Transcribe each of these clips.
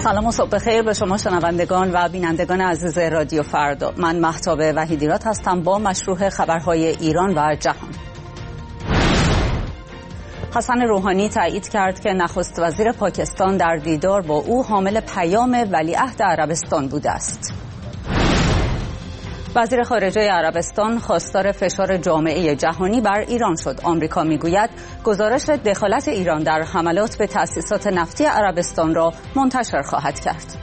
سلام و صبح بخیر به شما شنوندگان و بینندگان عزیز رادیو فردا. من مهتاب وحیدیراد هستم با مشروع خبرهای ایران و جهان. حسن روحانی تایید کرد که نخست وزیر پاکستان در دیدار با او حامل پیام ولیعهد عربستان بوده است. وزیر خارجه عربستان خواستار فشار جامعه جهانی بر ایران شد. آمریکا میگوید گزارش دخالت ایران در حملات به تأسیسات نفتی عربستان را منتشر خواهد کرد.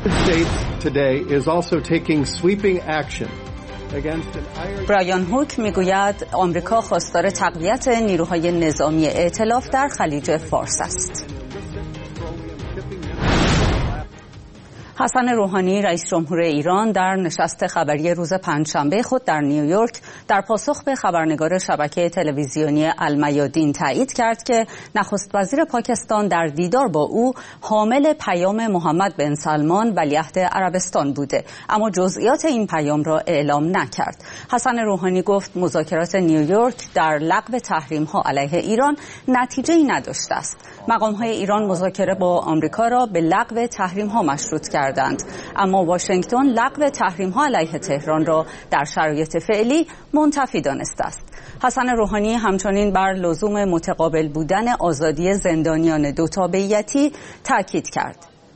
برایان هوک میگوید آمریکا خواستار تقویت نیروهای نظامی ائتلاف در خلیج فارس است. حسن روحانی رئیس جمهور ایران در نشست خبری روز پنجشنبه خود در نیویورک در پاسخ به خبرنگار شبکه تلویزیونی المیادین تایید کرد که نخست وزیر پاکستان در دیدار با او حامل پیام محمد بن سلمان ولیعهد عربستان بوده، اما جزئیات این پیام را اعلام نکرد. حسن روحانی گفت مذاکرات نیویورک در لغو تحریم‌ها علیه ایران نتیجه‌ای نداشته است. مقام‌های ایران مذاکره با آمریکا را به لغو تحریم‌ها مشروط کردند، اما واشنگتن لغو تحریم‌ها علیه تهران را در شرایط فعلی منتفی دانسته است. حسن روحانی همچنین بر لزوم متقابل بودن آزادی زندانیان دو تابعیتی تاکید کرد.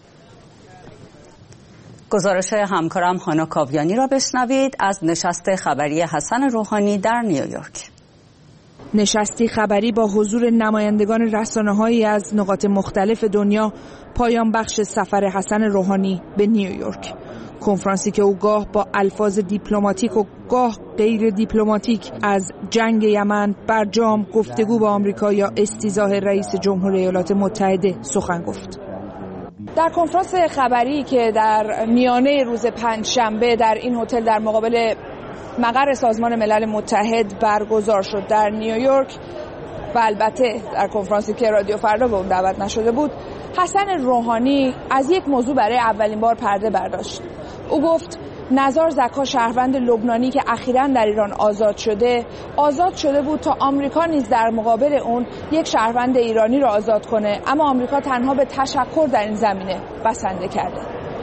گزارش همکارم هانا کاویانی را بشنوید از نشست خبری حسن روحانی در نیویورک. نشستی خبری با حضور نمایندگان رسانه‌هایی از نقاط مختلف دنیا پایان بخش سفر حسن روحانی به نیویورک. کنفرانسی که او گاه با الفاظ دیپلماتیک و گاه غیر دیپلماتیک از جنگ یمن، برجام، گفتگو با آمریکا یا استیضاح رئیس جمهور ایالات متحده سخن گفت. در کنفرانس خبری که در میانه روز پنجشنبه در این هتل در مقابل مقر سازمان ملل متحد برگزار شد در نیویورک و البته در کنفرانسی که رادیو فردا به اون دعوت نشده بود، حسن روحانی از یک موضوع برای اولین بار پرده برداشت. او گفت نزار زکا شهروند لبنانی که اخیراً در ایران آزاد شده بود تا آمریکا نیز در مقابل اون یک شهروند ایرانی را آزاد کنه، اما آمریکا تنها به تشکر در این زمینه بسنده کرده.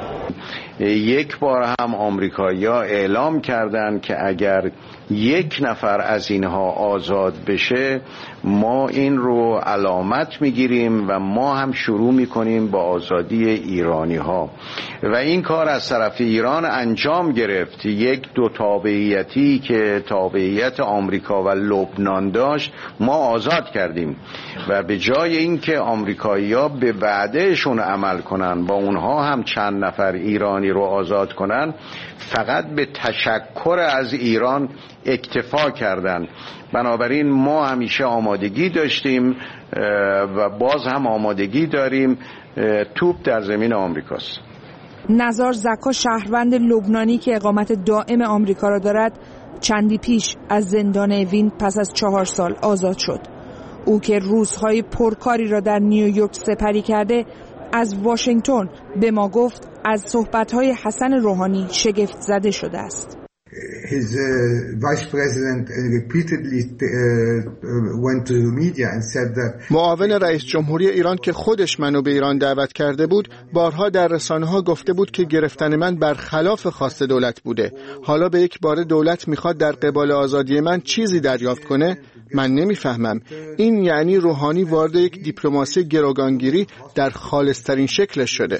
یک بار هم آمریکایی‌ها اعلام کردند که اگر یک نفر از اینها آزاد بشه ما این رو علامت میگیریم و ما هم شروع میکنیم با آزادی ایرانی ها و این کار از طرف ایران انجام گرفت. یک دو تابعیتی که تابعیت آمریکا و لبنان داشت ما آزاد کردیم و به جای اینکه آمریکایی‌ها به وعدهشون عمل کنن با اونها هم چند نفر ایرانی رو آزاد کنن، فقط به تشکر از ایران اکتفا کردند. بنابراین ما همیشه آمادگی داشتیم و باز هم آمادگی داریم. توپ در زمین آمریکاست. نزار زکا شهروند لبنانی که اقامت دائم آمریکا را دارد چندی پیش از زندان اوین پس از 4 سال آزاد شد. او که روزهای پرکاری را در نیویورک سپری کرده از واشنگتن به ما گفت از صحبت‌های حسن روحانی شگفت زده شده است. His vice president repeatedly went to the media and said that معاون رئیس جمهوری ایران که خودش منو به ایران دعوت کرده بود بارها در رسانه‌ها گفته بود که گرفتن من برخلاف خواست دولت بوده. حالا به یک بار دولت میخواد در قبال آزادی من چیزی دریافت کنه؟ من نمیفهمم. این یعنی روحانی وارد یک دیپلماسی گروگانگیری در خالص‌ترین شکلش شده.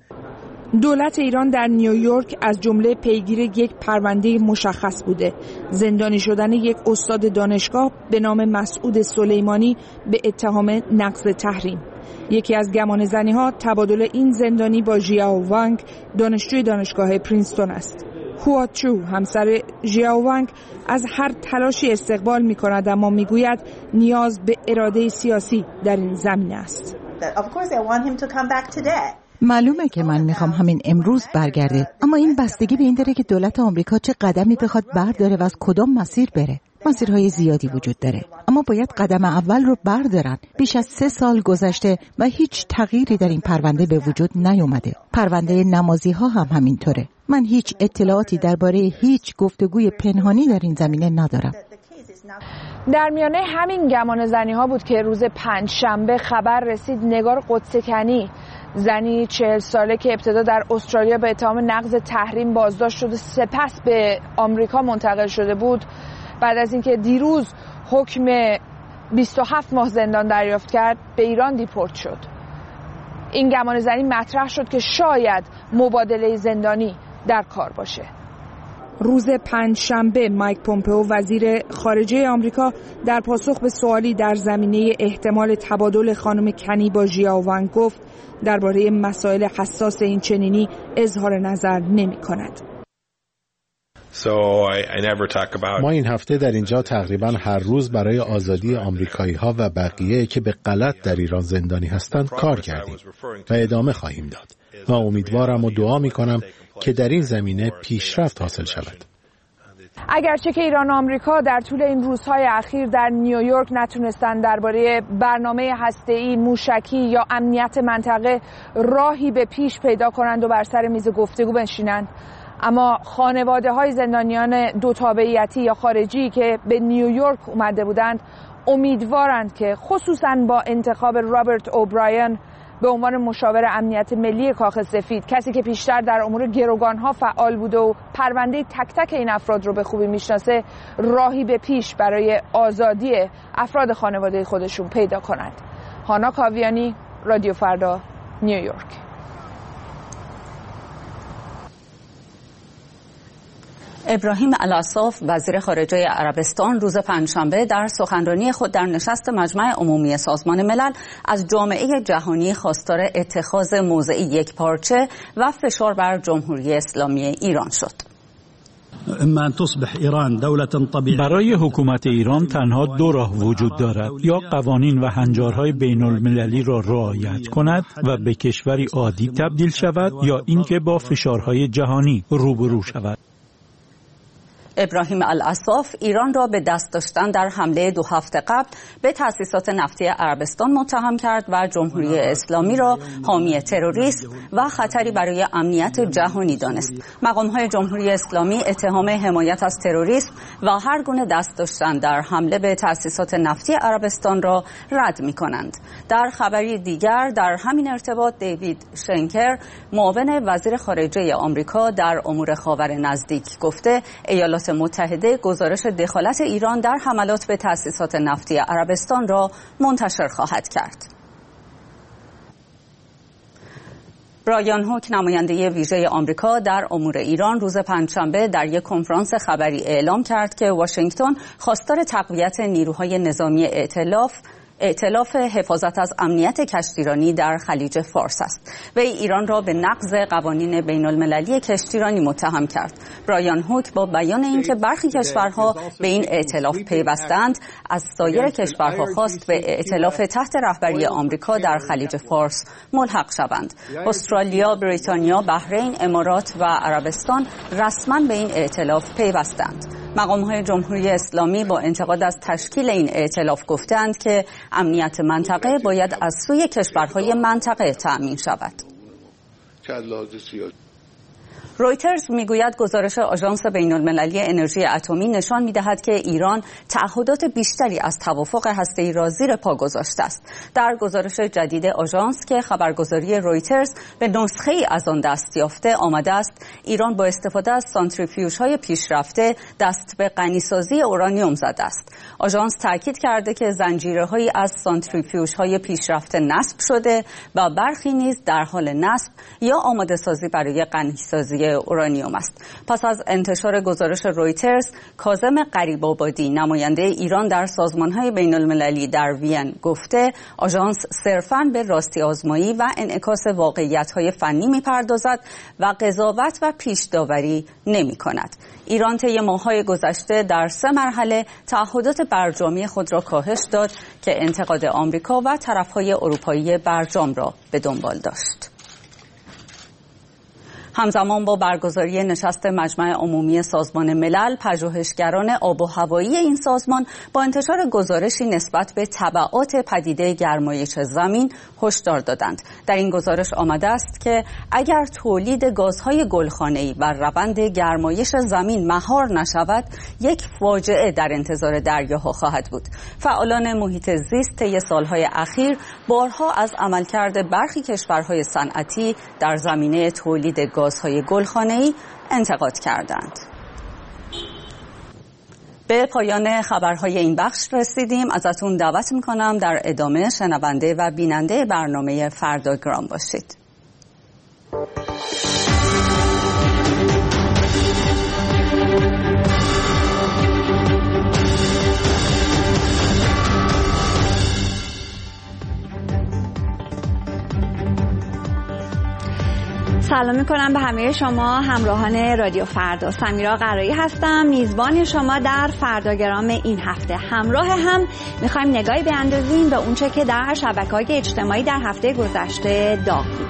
دولت ایران در نیویورک از جمله پیگیر یک پرونده مشخص بوده: زندانی شدن یک استاد دانشگاه به نام مسعود سلیمانی به اتهام نقض تحریم. یکی از گمانه‌زنی‌ها تبادل این زندانی با ژیائو وانگ دانشجوی دانشگاه پرینستون است. هوا چو همسر ژیائو وانگ از هر تلاشی استقبال می‌کند، اما می‌گوید نیاز به اراده سیاسی در این زمینه است. معلومه که من میخوام همین امروز برگرده، اما این بستگی به این داره که دولت آمریکا چه قدمی بخواد برداره و از کدام مسیر بره. مسیرهای زیادی وجود داره، اما باید قدم اول رو بردارن. بیش از 3 سال گذشته و هیچ تغییری در این پرونده به وجود نیومده. پرونده نمازی ها هم همینطوره. من هیچ اطلاعاتی درباره هیچ گفتگوی پنهانی در این زمینه ندارم. در میانه همین گمانه‌زنی ها بود که روز پنجشنبه خبر رسید نگار قدسکنی، زنی 40 ساله که ابتدا در استرالیا به اتهام نقض تحریم بازداشت شده سپس به آمریکا منتقل شده بود، بعد از اینکه دیروز حکم 27 ماه زندان دریافت کرد به ایران دیپورت شد. این گمانه‌زنی مطرح شد که شاید مبادله زندانی در کار باشه. روز پنجشنبه مایک پومپئو وزیر خارجه آمریکا در پاسخ به سوالی در زمینه احتمال تبادل خانم کنی با ژیا وانگ گفت درباره مسائل حساس این چنینی اظهار نظر نمی‌کند. ما این هفته در اینجا تقریبا هر روز برای آزادی آمریکایی‌ها و بقیه که به غلط در ایران زندانی هستند کار کردیم و ادامه خواهیم داد و امیدوارم و دعا می‌کنم که در این زمینه پیشرفت حاصل شود. اگرچه که ایران و آمریکا در طول این روزهای اخیر در نیویورک نتونستن درباره برنامه هسته‌ای، موشکی یا امنیت منطقه راهی به پیش پیدا کنند و بر سر میز گفتگو بنشینند، اما خانواده‌های زندانیان دو تابعیتی یا خارجی که به نیویورک اومده بودند امیدوارند که خصوصاً با انتخاب رابرت اوبراین به عنوان مشاور امنیت ملی کاخ سفید، کسی که پیشتر در امور گروگان‌ها فعال بوده و پرونده تک تک این افراد رو به خوبی میشناسه، راهی به پیش برای آزادی افراد خانواده خودشون پیدا کنند. هانا کاویانی، رادیو فردا، نیویورک. ابراهیم الاصاف وزیر خارجه عربستان روز پنجشنبه در سخنرانی خود در نشست مجمع عمومی سازمان ملل از جامعه جهانی خواستار اتخاذ موضعی یکپارچه و فشار بر جمهوری اسلامی ایران شد. برای حکومت ایران تنها دو راه وجود دارد: یا قوانین و هنجارهای بین المللی را رعایت کند و به کشوری عادی تبدیل شود، یا اینکه با فشارهای جهانی روبرو شود. ابراهیم الاصاف ایران را به دست داشتن در حمله 2 هفته قبل به تأسیسات نفتی عربستان متهم کرد و جمهوری اسلامی را حامی تروریسم و خطری برای امنیت جهانی دانست. مقام‌های جمهوری اسلامی اتهام حمایت از تروریسم و هر گونه دست داشتن در حمله به تأسیسات نفتی عربستان را رد می‌کنند. در خبری دیگر در همین ارتباط دیوید شنکر، معاون وزیر خارجه آمریکا در امور خاور نزدیک، گفته ایالات متحده گزارش دخالت ایران در حملات به تأسیسات نفتی عربستان را منتشر خواهد کرد. برایان هوک، نماینده ویژه آمریکا در امور ایران، روز پنجشنبه در یک کنفرانس خبری اعلام کرد که واشنگتن خواستار تقویت نیروهای نظامی ائتلاف حفاظت از امنیت کشتیرانی در خلیج فارس است. وی ایران را به نقض قوانین بین المللی کشتیرانی متهم کرد. برایان هوک با بیان اینکه برخی کشورها به این ائتلاف پیوستند، از سایر کشورها خواست به ائتلاف تحت رهبری آمریکا در خلیج فارس ملحق شوند. استرالیا، بریتانیا، بحرین، امارات و عربستان رسما به این ائتلاف پیوستند. مقام‌های جمهوری اسلامی با انتقاد از تشکیل این ائتلاف گفتند که امنیت منطقه باید از سوی کشورهای منطقه تأمین شود. رویترز میگوید گزارش آژانس بین‌المللی انرژی اتمی نشان می‌دهد که ایران تعهدات بیشتری از توافق هسته‌ای را زیر پا گذاشته است. در گزارش جدید آژانس که خبرگزاری رویترز به نسخه‌ای از آن دست یافته آمده است، ایران با استفاده از سانتریفیوژهای پیشرفته دست به غنیسازی اورانیوم زده است. آژانس تاکید کرده که زنجیره‌هایی از سانتریفیوژهای پیشرفته نصب شده و برخی نیز در حال نصب یا آماده‌سازی برای غنیسازی اورانیوم است. پس از انتشار گزارش رویترز، کاظم غریب‌آبادی، نماینده ایران در سازمان‌های بین‌المللی در وین، گفته آژانس صرفاً به راستی آزمایی و انعکاس واقعیت‌های فنی می‌پردازد و قضاوت و پیش داوری نمی‌کند. ایران طی ماه‌های گذشته در 3 مرحله تعهدات برجامی خود را کاهش داد که انتقاد آمریکا و طرف‌های اروپایی برجام را به دنبال داشت. همزمان با برگزاری نشست مجمع عمومی سازمان ملل، پژوهشگران آب و هوایی این سازمان با انتشار گزارشی نسبت به تبعات پدیده گرمایش زمین هشدار دادند. در این گزارش آمده است که اگر تولید گازهای گلخانه‌ای بر روند گرمایش زمین مهار نشود، یک فاجعه در انتظار دریاها خواهد بود. فعالان محیط زیست طی سالهای اخیر بارها از عملکرد برخی کشورهای صنعتی در زمینه تولید گازهای گلخانه‌ای انتقاد کردند. به پایان خبرهای این بخش رسیدیم. ازتون دعوت میکنم در ادامه شنونده و بیننده برنامه فرداگرام باشید. سلام میکنم به همه شما همراهان رادیو فردا. سمیرا قرایی هستم، میزبان شما در فرداگرام این هفته. همراه هم میخوایم نگاهی بیاندازیم به اونچه که در شبکه‌های اجتماعی در هفته گذشته داغ بوده.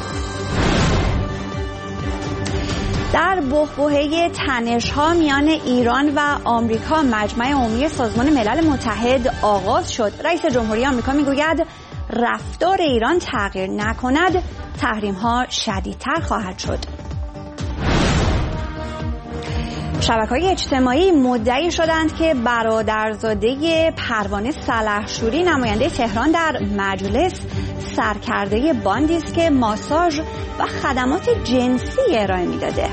در بحبوحه تنش‌ها میان ایران و آمریکا، مجمع عمومی سازمان ملل متحد آغاز شد. رئیس جمهوری آمریکا میگوید رفتار ایران تغییر نکند، تحریم‌ها شدیدتر خواهد شد. شبکه‌های اجتماعی مدعی شدند که برادرزاده پروانه سلحشوری، نماینده تهران در مجلس، سرکرده باندی است که ماساژ و خدمات جنسی ارائه می‌داده.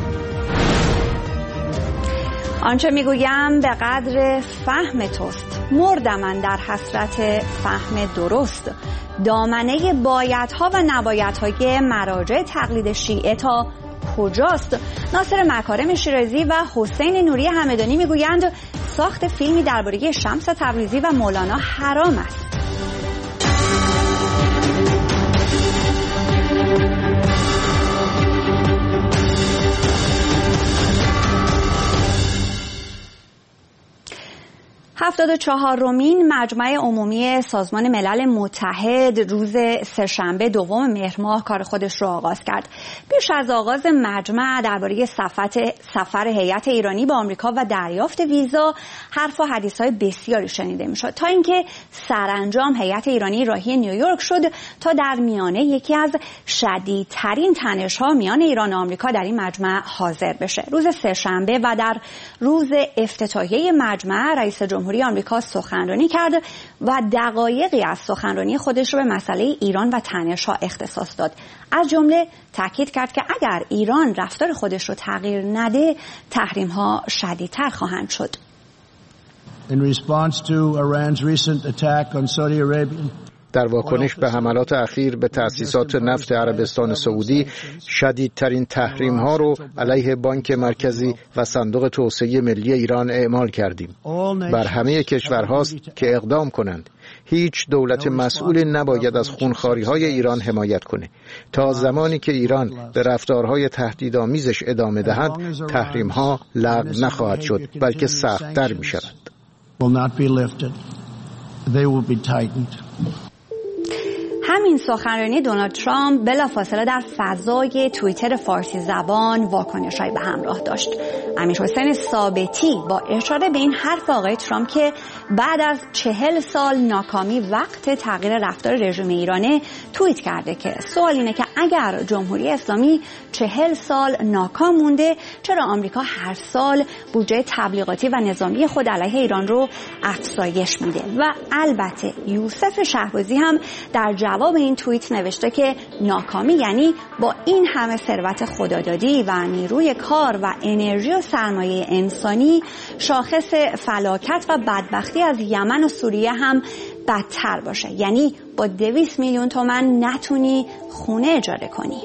آنچه میگویم به قدر فهم توست، مردم من در حسرت فهم درست. دامنه بایدها و نبایدهای مراجع تقلید شیعه تا کجاست؟ ناصر مکارم شیرازی و حسین نوری همدانی میگویند ساخت فیلمی درباره شمس تبریزی و مولانا حرام است. هفتاد و چهارمین مجمع عمومی سازمان ملل متحد روز سه‌شنبه دوم مهر ماه کار خودش رو آغاز کرد. پیش از آغاز مجمع درباره سفر هیئت ایرانی به آمریکا و دریافت ویزا حرف و حدیث‌های بسیاری شنیده می‌شد، تا اینکه سرانجام هیئت ایرانی راهی نیویورک شد تا در میانه یکی از شدیدترین تنش‌ها میان ایران و آمریکا در این مجمع حاضر بشه. روز سه‌شنبه و در روز افتتاحیه مجمع، رئیس جمهوری آمریکا سخنرانی کرد و دقایقی از سخنرانی خودش رو به مسئله ایران و تنش‌ها اختصاص داد. از جمله تاکید کرد که اگر ایران رفتار خودش رو تغییر نده، تحریم‌ها شدیدتر خواهند شد. In response to Iran's recent attack on Saudi Arabia, در واکنش به حملات اخیر به تأسیسات نفت عربستان سعودی، شدیدترین تحریم‌ها رو علیه بانک مرکزی و صندوق توسعه ملی ایران اعمال کردیم. بر همه کشورهاست که اقدام کنند. هیچ دولت مسئول نباید از خونخواری‌های ایران حمایت کنه. تا زمانی که ایران به رفتارهای تهدیدآمیزش ادامه دهد، تحریم‌ها لغو نخواهد شد، بلکه سخت‌تر می‌شود. همین سخنرانی دونالد ترامپ بلافاصله در فضای توییتر فارسی زبان واکنش‌هایی به همراه داشت. امیرحسین ثابتی با اشاره به این حرف آقای ترامپ که بعد از 40 سال ناکامی وقت تغییر رفتار رژیم ایرانه، توییت کرده که سوال اینه که اگر جمهوری اسلامی 40 سال ناکام مونده، چرا آمریکا هر سال بودجه تبلیغاتی و نظامی خود علیه ایران رو افزایش میده؟ و البته یوسف شهبازی هم در جواب این توییت نوشته که ناکامی یعنی با این همه ثروت خدادادی و نیروی کار و انرژی و سرمایه انسانی، شاخص فلاکت و بدبختی از یمن و سوریه هم بدتر باشه، یعنی با 200 میلیون تومان نتونی خونه اجاره کنی.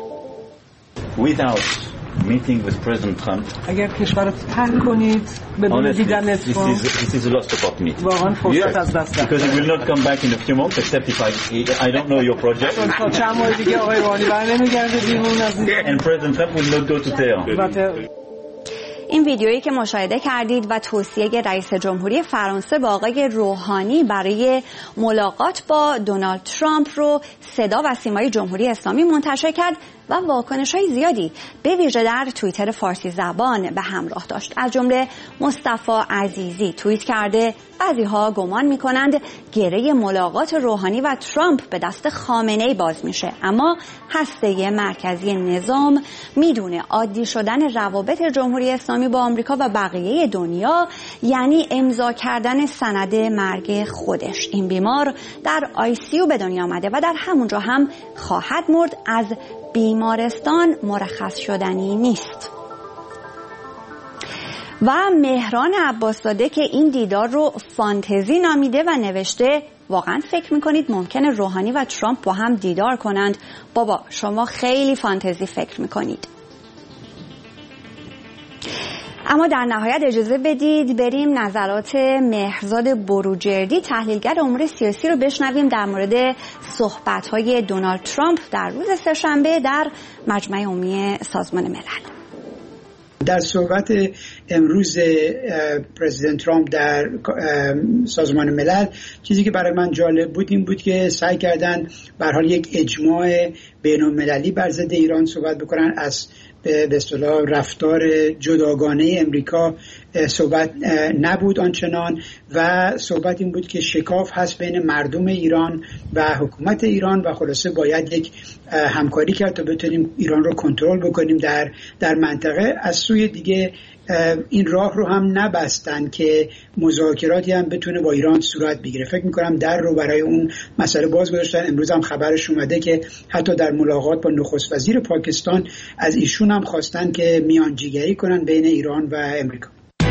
meeting with President Trump. اگر کشور رو ترک کنید بدون دیدن ترامپ، this is a lost opportunity. واقعا فرصت از دست رفت. Because he will not come back in a few months except if I don't know your project. تا چند ماه دیگه آقای روحانی برنمیگرده بیرون از And President Trump will not go to Tehran. این ویدیویی که مشاهده کردید و توصیه رئیس جمهوری فرانسه با آقای روحانی برای ملاقات با دونالد ترامپ رو صدا و سیمای جمهوری اسلامی منتشر کرد و واکنش‌های زیادی به ویژه در توییتر فارسی زبان به همراه داشت. از جمله مصطفی عزیزی توییت کرده بعضی‌ها گمان می‌کنند گره ملاقات روحانی و ترامپ به دست خامنه‌ای باز میشه، اما هسته مرکزی نظام میدونه عادی شدن روابط جمهوری اسلامی با آمریکا و بقیه دنیا یعنی امضا کردن سند مرگ خودش. این بیمار در ICU به دنیا آمده و در همونجا هم خواهد مرد. از بیمارستان مرخص شدنی نیست. و مهران عباس‌زاده که این دیدار رو فانتزی نامیده و نوشته واقعا فکر میکنید ممکنه روحانی و ترامپ با هم دیدار کنند؟ بابا شما خیلی فانتزی فکر میکنید. اما در نهایت اجازه بدید بریم نظرات مهرزاد بروجردی تحلیلگر امور سیاسی رو بشنویم در مورد صحبت‌های دونالد ترامپ در روز سه‌شنبه در مجمع عمومی سازمان ملل. در صحبت امروز پرزیدنت ترامپ در سازمان ملل چیزی که برای من جالب بود این بود که سعی کردن به هر حال یک اجماع بین‌المللی بر ضد ایران صحبت بکنن. از به اصطلاح رفتار جداگانه امریکا صحبت نبود آنچنان و صحبت این بود که شکاف هست بین مردم ایران و حکومت ایران و خلاصه باید یک همکاری کرد تا بتونیم ایران رو کنترل بکنیم در منطقه. از سوی دیگه این راه رو هم نبستن که مذاکراتی هم بتونه با ایران صورت بگیره. فکر میکنم در رو برای اون مسئله باز گذاشتن. امروز هم خبرش اومده که حتی در ملاقات با نخست وزیر پاکستان از ایشون هم خواستن که میانجیگری کنن بین ایران و امریکا.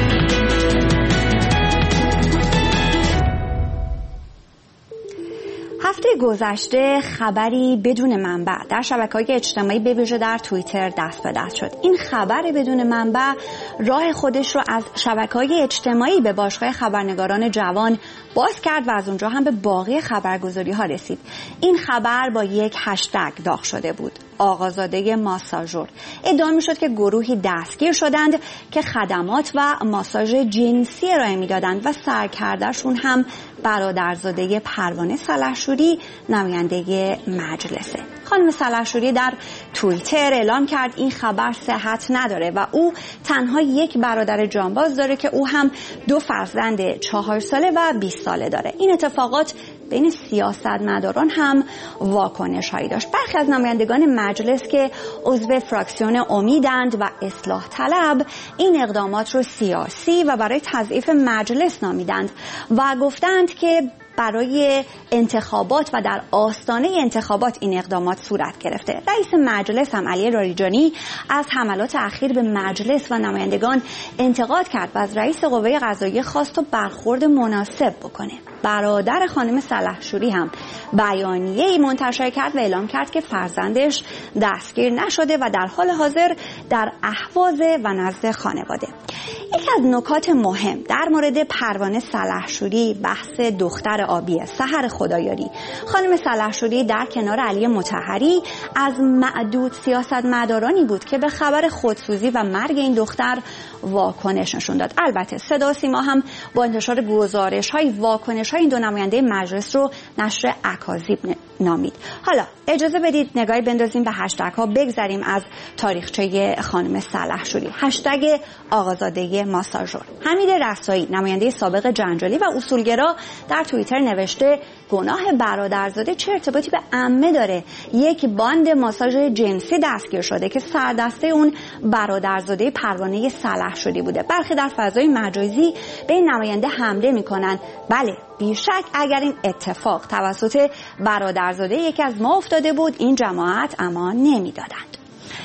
هفته گذشته خبری بدون منبع در شبکه‌های اجتماعی به ویژه در توییتر دست به دست شد. این خبر بدون منبع راه خودش رو از شبکه‌های اجتماعی به باشگاه خبرنگاران جوان باز کرد و از اونجا هم به باقی خبرگزاری‌ها رسید. این خبر با یک هشتگ داغ شده بود: آقازاده ماساژور. ادعا می‌شد که گروهی دستگیر شدند که خدمات و ماساژ جنسی ارائه می‌دادند و سرکرده‌شون هم برادرزاده پروانه سلحشوری نماینده مجلسه. خانم سلحشوری در توییتر اعلام کرد این خبر صحت نداره و او تنها یک برادر جانباز داره که او هم 2 فرزند 4 ساله و 20 ساله داره. این اتفاقات بین سیاستمداران هم واکنش هایی داشت. برخی از نمایندگان مجلس که عضو فراکسیون امیدند و اصلاح طلب این اقدامات رو سیاسی و برای تضعیف مجلس نامیدند و گفتند که برای انتخابات و در آستانه انتخابات این اقدامات صورت گرفته. رئیس مجلس هم علی لاریجانی از حملات اخیر به مجلس و نمایندگان انتقاد کرد و از رئیس قوه قضاییه خواست تا برخورد مناسب بکنه. برادر خانم سلحشوری هم بیانیه‌ای منتشر کرد و اعلام کرد که فرزندش دستگیر نشده و در حال حاضر در اهواز و نزد خانواده. یکی از نکات مهم در مورد پروانه سلحشوری بحث دختر آبی سحر خدایاری. خانم سلحشوری در کنار علی مطهری از معدود سیاستمدارانی بود که به خبر خودسوزی و مرگ این دختر واکنش نشون داد. البته صدا و سیما هم با انتشار گزارش‌های واکنش‌های این 2 نماینده مجلس رو نشر اکاذیب نامید. حالا اجازه بدید نگاهی بندازیم به هشتگ‌ها، بگذریم از تاریخچه خانم سلحشوری. هشتگ آقازاده ماساژور. حمید رسایی نماینده سابق جنجالی و اصولگرا در توییتر نوشته گناه برادرزاده چه ارتباطی به عمه داره؟ یک باند ماساژ جنسی دستگیر شده که سردسته اون برادرزاده پروانه سلحشوری بوده. برخی در فضای مجازی به این نماینده حمله میکنن. بله بیشک اگر این اتفاق توسط برادرزاده یکی از ما افتاده بود این جماعت امان نمیدادند.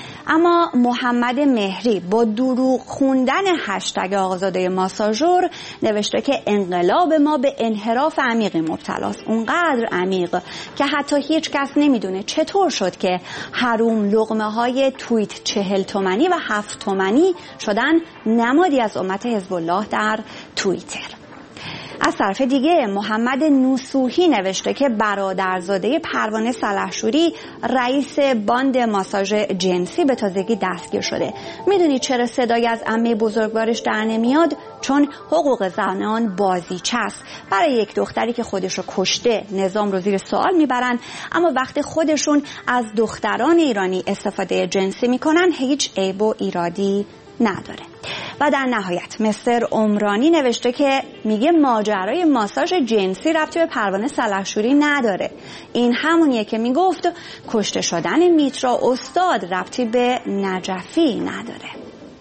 اما محمد مهری با دروغ خوندن هشتگ آقازاده ماساژور نوشته که انقلاب ما به انحراف عمیقی مبتلاست، اونقدر عمیق که حتی هیچ کس نمیدونه چطور شد که حروم لقمه های توییت 40 تومانی و 7 تومانی شدن نمادی از امت حزب الله در توییتر. از طرف دیگه محمد نوسوحی نوشته که برادرزاده پروانه سلحشوری رئیس باند ماساژ جنسی به تازگی دستگیر شده. میدونی چرا صدای از عمه بزرگوارش در نمیاد؟ چون حقوق زنان بازیچه است. برای یک دختری که خودش رو کشته نظام رو زیر سوال میبرن، اما وقتی خودشون از دختران ایرانی استفاده جنسی میکنن هیچ عیب و ایرادی نداره. و در نهایت مستر عمرانی نوشته که میگه ماجرای ماساژ جنسی ربطی به پروانه سلحشوری نداره. این همونیه که میگفت کشته شدن میترا استاد ربطی به نجفی نداره.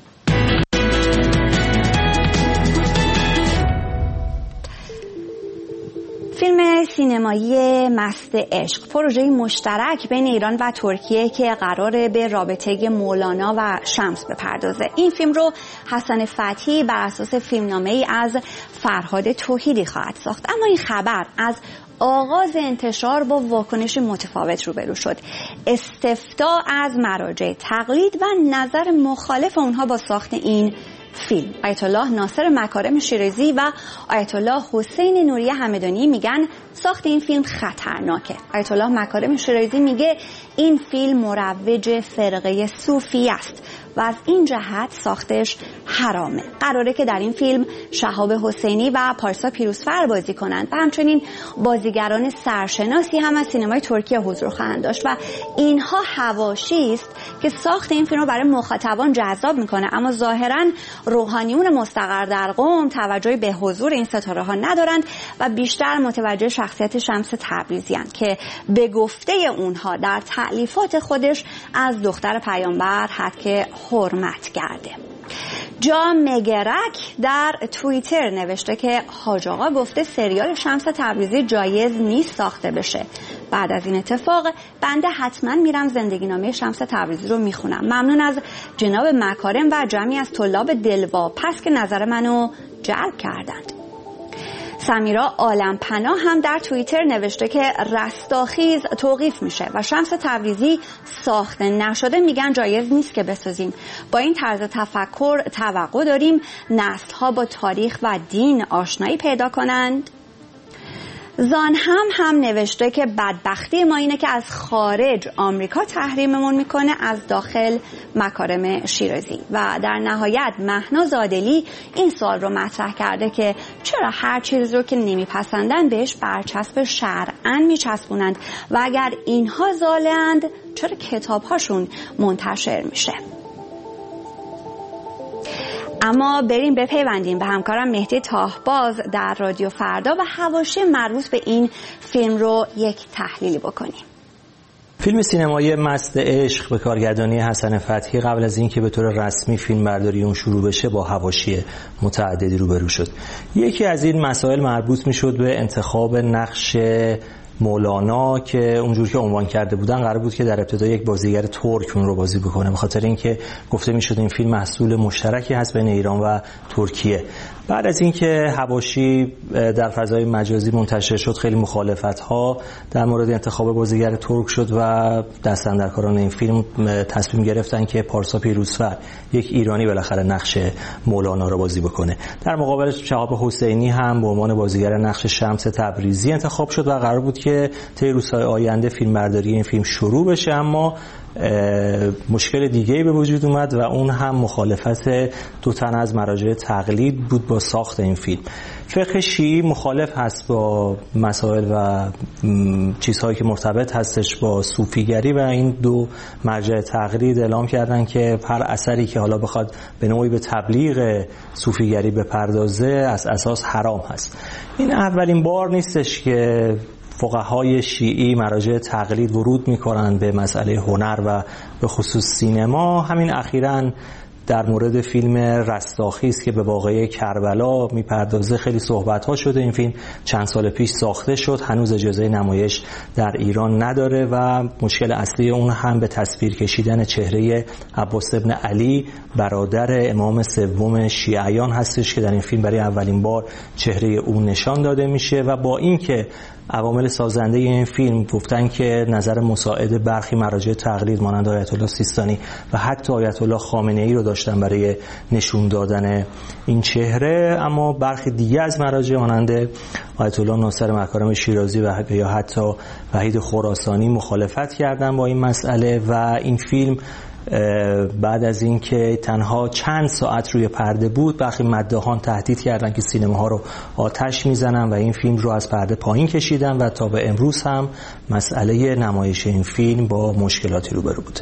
فیلم سینمایی مست عشق، پروژه مشترک بین ایران و ترکیه که قراره به رابطه مولانا و شمس بپردازه. این فیلم رو حسن فتحی بر اساس فیلمنامه‌ای از فرهاد توحیدی خواهد ساخت. اما این خبر از آغاز انتشار با واکنش متفاوت روبرو شد. استفتاء از مراجع تقلید و نظر مخالف اونها با ساخت این فیلم. آیت الله ناصر مکارم شیرازی و آیت الله حسین نوری همدانی میگن ساخت این فیلم خطرناکه. آیت الله مکارم شیرازی میگه این فیلم مروج فرقه صوفی است و از این جهت ساختش حرامه. قراره که در این فیلم شهاب حسینی و پارسا پیروزفر بازی کنند و همچنین بازیگران سرشناسی هم از سینمای ترکیه حضور خواهند داشت و اینها حواشی است که ساخت این فیلم رو برای مخاطبان جذاب میکنه، اما ظاهراً روحانیون مستقر در قم توجهی به حضور این ستاره ها ندارند و بیشتر متوجه شخصیت شمس تبریزی هستند که به گفته اونها در تألیفات خودش از دختر پیامبر حق حرمت کرده. جا مگرک در توییتر نوشته که حاج آقا گفته سریال شمس تبریزی جایز نیست ساخته بشه. بعد از این اتفاق بنده حتما میرم زندگی نامه شمس تبریزی رو میخونم. ممنون از جناب مکارم و جمعی از طلاب دلواپس که نظر منو جلب کردند. سمیرا عالم پناه هم در توییتر نوشته که رستاخیز توقیف میشه و شمس تبریزی ساخته نشده میگن جایز نیست که بسازیم. با این طرز تفکر توقع داریم نسل‌ها با تاریخ و دین آشنایی پیدا کنند. زان هم نوشته که بدبختی ما اینه که از خارج آمریکا تحریممون میکنه، از داخل مکارم شیرازی. و در نهایت مهناز عادلی این سوال رو مطرح کرده که چرا هر چیز رو که نمیپسندن بهش برچسب شرعاً میچسبونند و اگر اینها ضالند چرا کتابهاشون منتشر میشه؟ اما بریم بپیوندیم به همکارم مهدی تاهباز در رادیو فردا و حواشی مربوط به این فیلم رو یک تحلیلی بکنیم. فیلم سینمایی مست عشق به کارگردانی حسن فتحی قبل از اینکه به طور رسمی فیلم برداری اون شروع بشه با حواشی متعددی روبرو شد. یکی از این مسائل مربوط میشد به انتخاب نقش مولانا که اونجور که عنوان کرده بودن قرار بود که در ابتدا یک بازیگر ترک اون رو بازی بکنه، به خاطر اینکه گفته میشد این فیلم محصول مشترکی هست بین ایران و ترکیه. بعد از اینکه حواشی در فضای مجازی منتشر شد خیلی مخالفت‌ها در مورد انتخاب بازیگر ترک شد و دستاندرکاران این فیلم تصمیم گرفتن که پارسا پیروزفر یک ایرانی بالاخره نقش مولانا رو بازی بکنه. در مقابل شهاب حسینی هم به عنوان بازیگر نقش شمس تبریزی انتخاب شد و قرار بود که طی روزهای آینده فیلمبرداری این فیلم شروع بشه، اما مشکل دیگه‌ای به وجود اومد و اون هم مخالفت دو تن از مراجع تقلید بود با ساخت این فیلم. فقه شیعی مخالف هست با مسائل و چیزهایی که مرتبط هستش با صوفیگری و این دو مرجع تقلید اعلام کردن که هر اثری که حالا بخواد به نوعی به تبلیغ صوفیگری بپردازه از اساس حرام هست. این اولین بار نیستش که فقهای شیعی مراجع تقلید ورود می‌کنند به مسئله هنر و به خصوص سینما. همین اخیراً در مورد فیلم رستاخیز که به واقعه کربلا میپردازه خیلی صحبت‌ها شده. این فیلم چند سال پیش ساخته شد، هنوز اجازه نمایش در ایران نداره و مشکل اصلی اون هم به تصویر کشیدن چهره عباس بن علی برادر امام سوم شیعیان هستش که در این فیلم برای اولین بار چهره اون نشان داده میشه و با اینکه عوامل سازنده این فیلم گفتن که نظر مساعد برخی مراجع تقلید مانند آیت الله سیستانی و حتی آیت الله خامنه‌ای رو داشتن برای نشون دادن این چهره، اما برخی دیگه از مراجع مانند آیت الله ناصر مکارم شیرازی و یا حتی وحید خراسانی مخالفت کردن با این مسئله و این فیلم بعد از اینکه تنها چند ساعت روی پرده بود برخی مداحان تهدید کردند که سینماها رو آتش میزنن و این فیلم رو از پرده پایین کشیدن و تا به امروز هم مسئله نمایش این فیلم با مشکلاتی روبرو بوده.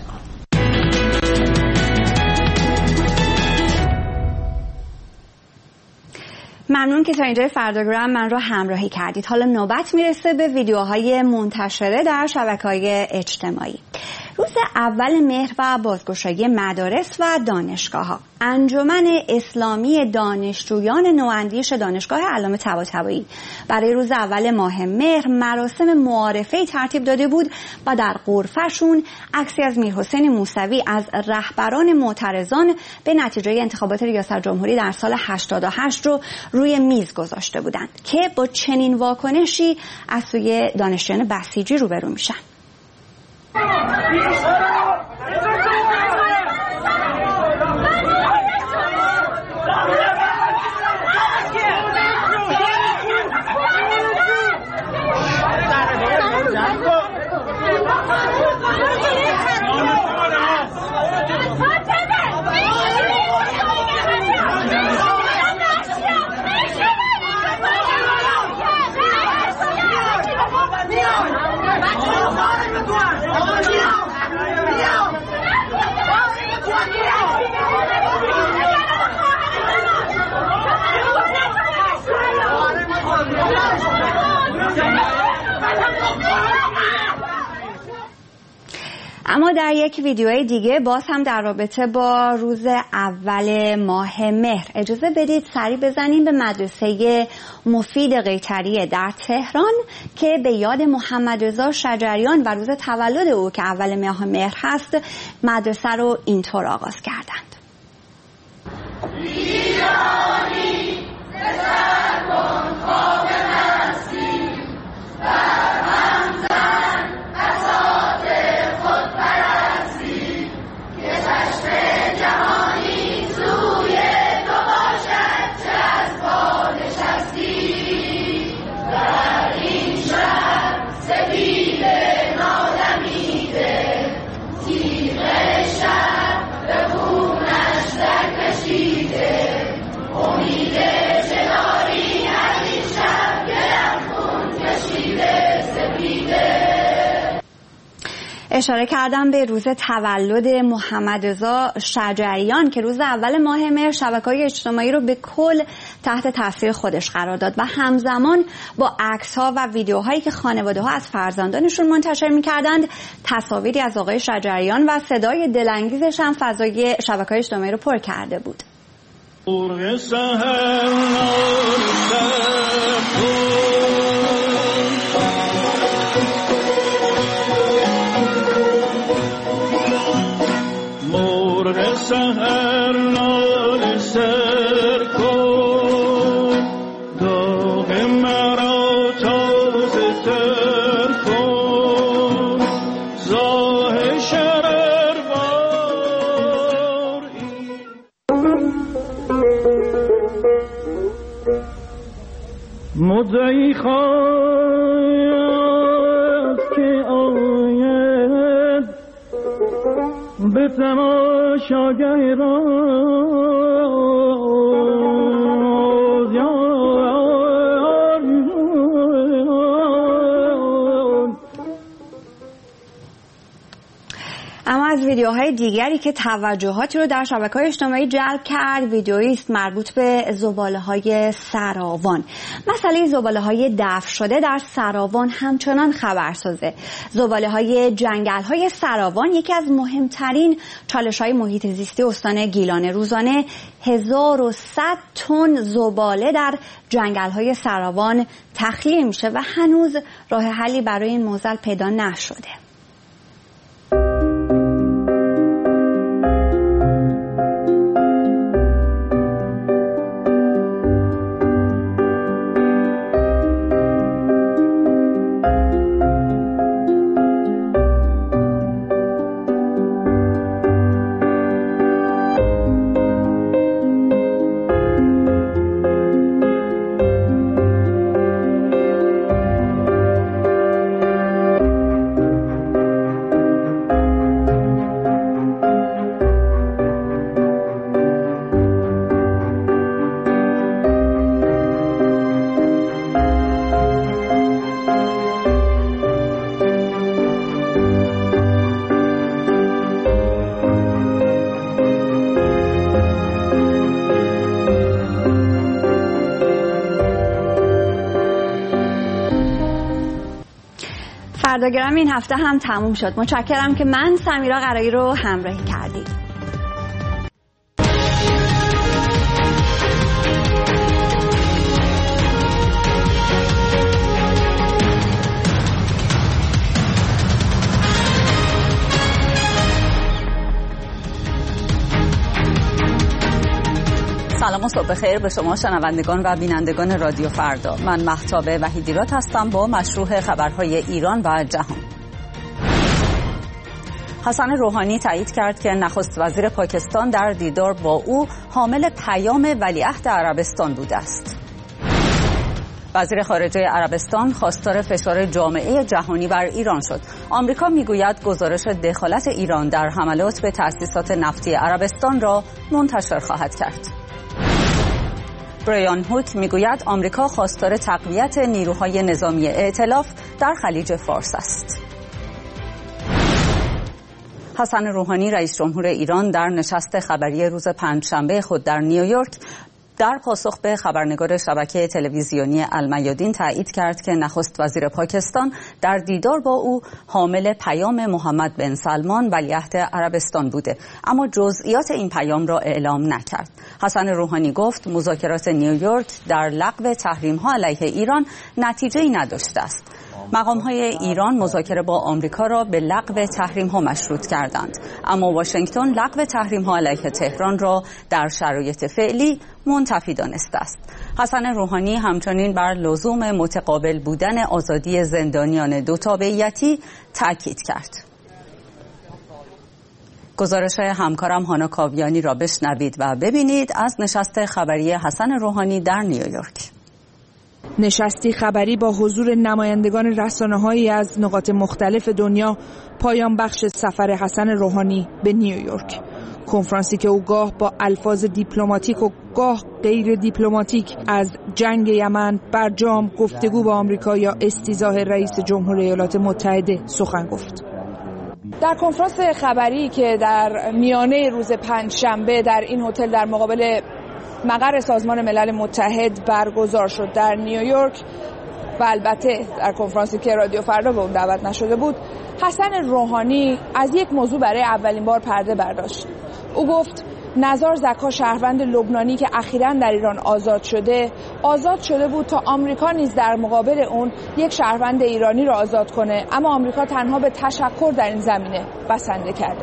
ممنون که تا اینجای فرداگرام من رو همراهی کردید. حالا نوبت میرسه به ویدیوهای منتشره در شبکه‌های اجتماعی. روز اول مهر و بازگشایی مدارس و دانشگاه‌ها، انجمن اسلامی دانشجویان نواندیش دانشگاه علامه طباطبایی برای روز اول ماه مهر مراسم معارفه‌ای ترتیب داده بود و در غرفه‌شون عکسی از میرحسین موسوی از رهبران معترضان به نتیجه انتخابات ریاست جمهوری در سال 88 رو روی میز گذاشته بودند که با چنین واکنشی از سوی دانشجویان بسیجی روبرو میشن. اما در یک ویدیوی دیگه باز هم در رابطه با روز اول ماه مهر اجازه بدید سری بزنیم به مدرسه مفید قیطریه در تهران که به یاد محمد رضا شجریان و روز تولد او که اول ماه مهر هست مدرسه رو اینطور آغاز کردند. ایرانی بسر کن خواب مسیح بر همزن اساس خودپرستی که چشم جهانی سوی تو باشد چه از پا نشستی در این شهر سپید نادمیده تیغ شهر به خونش در کشیده امید چه داری از این شهر گرم خون کشیده سپیده. اشاره کردم به روز تولد محمد رضا شجریان که روز اول ماه مهر شبکه‌های اجتماعی رو به کل تحت تاثیر خودش قرار داد و همزمان با عکس‌ها و ویدیوهایی که خانواده‌ها از فرزندانشون منتشر می‌کردند تصاویری از آقای شجریان و صدای دلانگیزش هم فضای شبکه‌های اجتماعی رو پر کرده بود. سحر نال سر کن داغ مرا تازه تر کن زاه شرر بار مدعی خواهد که آید به تماشاگه اما از ویدیوهای دیگری که توجهاتی رو در شبکه‌های اجتماعی جلب کرد ویدیویی است مربوط به زباله‌های سراوان. مسئله زباله‌های دفن شده در سراوان همچنان خبرسازه. زباله‌های جنگل‌های سراوان یکی از مهمترین چالش‌های محیط زیستی استان گیلان. روزانه 1100 تن زباله در جنگل‌های سراوان تخلیه میشه و هنوز راه حلی برای این معضل پیدا نشده. فردا گرامی این هفته هم تموم شد. متشکرم که من سمیرا قرایی رو همراهی کردید. سلام و صبح خیر به شما شنوندگان و بینندگان رادیو فردا. من مهتاب وحیدیرات هستم با مشروح خبرهای ایران و جهان. حسن روحانی تایید کرد که نخست وزیر پاکستان در دیدار با او حامل پیام ولیعهد عربستان بوده است. وزیر خارجه عربستان خواستار فشار جامعه جهانی بر ایران شد. آمریکا میگوید گزارش دخالت ایران در حملات به تأسیسات نفتی عربستان را منتشر خواهد کرد. برایان هوک میگوید آمریکا خواستار تقویت نیروهای نظامی ائتلاف در خلیج فارس است. حسن روحانی رئیس جمهور ایران در نشست خبری روز پنجشنبه خود در نیویورک در پاسخ به خبرنگار شبکه تلویزیونی المیادین تایید کرد که نخست وزیر پاکستان در دیدار با او حامل پیام محمد بن سلمان ولیعهد عربستان بوده، اما جزئیات این پیام را اعلام نکرد. حسن روحانی گفت مذاکرات نیویورک در لغو تحریم‌ها علیه ایران نتیجه‌ای نداشته است. مقام‌های ایران مذاکره با آمریکا را به لغو تحریم‌ها مشروط کردند، اما واشنگتن لغو تحریم‌ها علیه تهران را در شرایط فعلی منتفی دانسته است. حسن روحانی همچنین بر لزوم متقابل بودن آزادی زندانیان دو تابعیتی تاکید کرد. گزارش همکارم هانا کاویانی را بشنوید و ببینید از نشست خبری حسن روحانی در نیویورک. نشستی خبری با حضور نمایندگان رسانه‌هایی از نقاط مختلف دنیا پایان بخش سفر حسن روحانی به نیویورک. کنفرانسی که او گاه با الفاظ دیپلماتیک و گاه غیر دیپلماتیک از جنگ یمن، برجام، گفتگو با آمریکا یا استیضاح رئیس جمهور ایالات متحده سخن گفت. در کنفرانس خبری که در میانه روز پنجشنبه در این هتل در مقابل مقر سازمان ملل متحد برگزار شد در نیویورک و البته در کنفرانسی که رادیو فردا به اون دعوت نشده بود، حسن روحانی از یک موضوع برای اولین بار پرده برداشت. او گفت نزار زکا شهروند لبنانی که اخیراً در ایران آزاد شده بود تا آمریکا نیز در مقابل اون یک شهروند ایرانی را آزاد کنه، اما آمریکا تنها به تشکر در این زمینه بسنده کرده.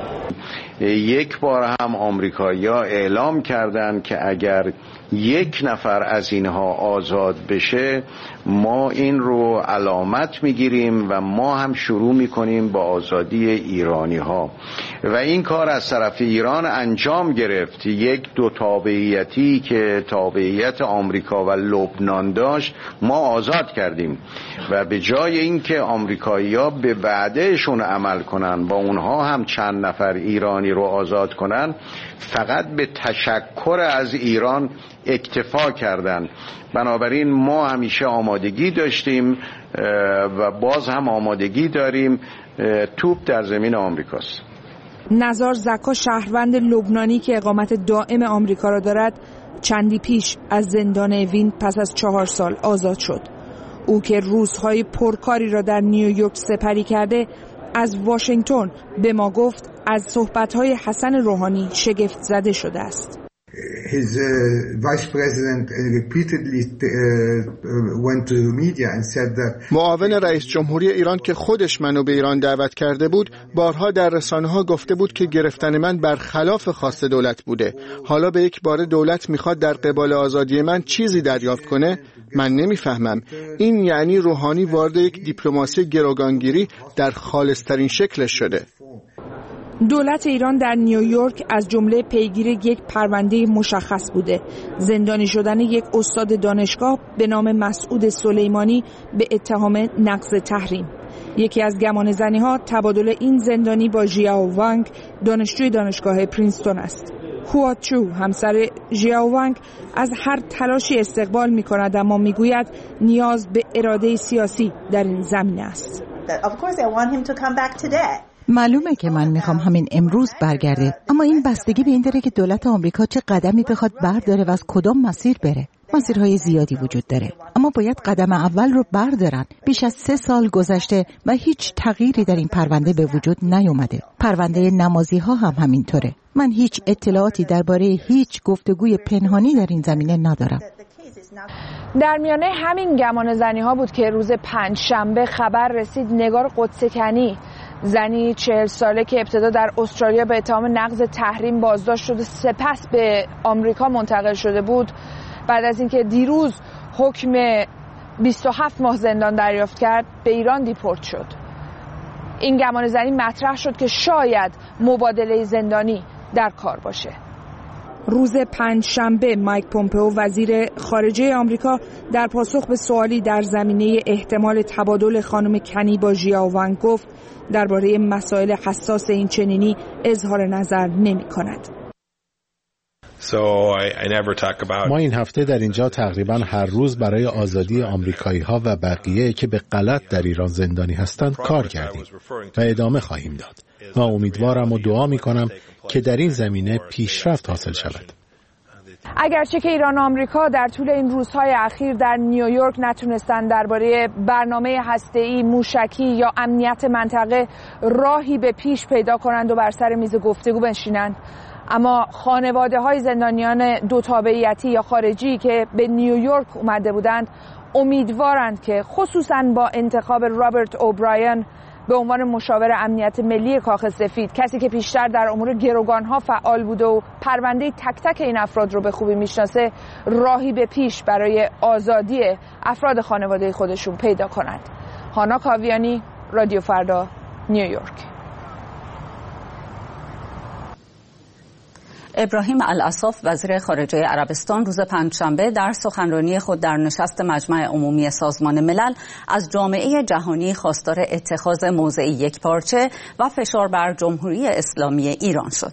یک بار هم آمریکایی‌ها اعلام کردند که اگر یک نفر از اینها آزاد بشه ما این رو علامت میگیریم و ما هم شروع میکنیم با آزادی ایرانی ها و این کار از طرف ایران انجام گرفت. یک دو تابعیتی که تابعیت آمریکا و لبنان داشت ما آزاد کردیم و به جای اینکه آمریکایی‌ها به وعدهشون عمل کنن با اونها هم چند نفر ایرانی رو آزاد کنن، فقط به تشکر از ایران اکتفا کردند. بنابراین ما همیشه آمادگی داشتیم و باز هم آمادگی داریم. توپ در زمین آمریکاست. نزار زکا شهروند لبنانی که اقامت دائم آمریکا را دارد چندی پیش از زندان اوین پس از 4 سال آزاد شد. او که روزهای پرکاری را در نیویورک سپری کرده از واشنگتن به ما گفت از صحبت‌های حسن روحانی شگفت زده شده است. His vice president repeatedly went to the media and said that معاون رئیس جمهوری ایران که خودش منو به ایران دعوت کرده بود بارها در رسانه‌ها گفته بود که گرفتن من برخلاف خواست دولت بوده. حالا به یک بار دولت میخواد در قبال آزادی من چیزی دریافت کنه؟ من نمیفهمم. این یعنی روحانی وارد یک دیپلماسی گروگانگیری در خالص‌ترین شکلش شده. دولت ایران در نیویورک از جمله پیگیر یک پرونده مشخص بوده: زندانی شدن یک استاد دانشگاه به نام مسعود سلیمانی به اتهام نقض تحریم. یکی از گمانه‌زنی‌ها تبادل این زندانی با ژیاو وانگ، دانشجوی دانشگاه پرینستون است. هوا چو، همسر ژیاو وانگ، از هر تلاشی استقبال می‌کند، اما می‌گوید نیاز به اراده سیاسی در این زمینه است. معلومه که من میخوام همین امروز برگرده، اما این بستگی به این داره که دولت آمریکا چه قدمی بخواد برداره و از کدام مسیر بره. مسیرهای زیادی وجود داره، اما باید قدم اول رو بردارن. بیش از 3 سال گذشته و هیچ تغییری در این پرونده به وجود نیومده. پرونده نمازی ها هم همینطوره. من هیچ اطلاعاتی درباره هیچ گفتگوی پنهانی در این زمینه ندارم. در میانه همین گمانه‌زنی ها بود که روز پنجشنبه خبر رسید نگار قدسکنی، زنی 40 ساله که ابتدا در استرالیا به اتهام نقض تحریم بازداشت شده سپس به آمریکا منتقل شده بود، بعد از اینکه دیروز حکم 27 ماه زندان دریافت کرد به ایران دیپورت شد. این گمانه‌زنی مطرح شد که شاید مبادله زندانی در کار باشه. روز پنجشنبه مایک پومپئو وزیر خارجه آمریکا در پاسخ به سوالی در زمینه احتمال تبادل خانم کنی با ژیا وانگ گفت درباره مسائل حساس این چنینی اظهار نظر نمی‌کند. ما این هفته در اینجا تقریبا هر روز برای آزادی آمریکایی‌ها و بقیه که به غلط در ایران زندانی هستند کار کردیم و ادامه خواهیم داد. و امیدوارم و دعا می‌کنم که در این زمینه پیشرفت حاصل شود. اگرچه که ایران و آمریکا در طول این روزهای اخیر در نیویورک نتونستند درباره برنامه هسته‌ای، موشکی یا امنیت منطقه راهی به پیش پیدا کنند و بر سر میز گفتگو بنشینند، اما خانواده‌های زندانیان دو تابعیتی یا خارجی که به نیویورک اومده بودند امیدوارند که خصوصاً با انتخاب رابرت اوبراین به عنوان مشاور امنیت ملی کاخ سفید، کسی که پیشتر در امور گروگان‌ها فعال بوده و پرونده تک تک این افراد رو به خوبی میشناسه، راهی به پیش برای آزادی افراد خانواده خودشون پیدا کنند. هانا کاویانی، رادیو فردا، نیویورک. ابراهیم الاصاف وزیر خارجه عربستان روز پنجشنبه در سخنرانی خود در نشست مجمع عمومی سازمان ملل از جامعه جهانی خواستار اتخاذ موضعی یکپارچه و فشار بر جمهوری اسلامی ایران شد.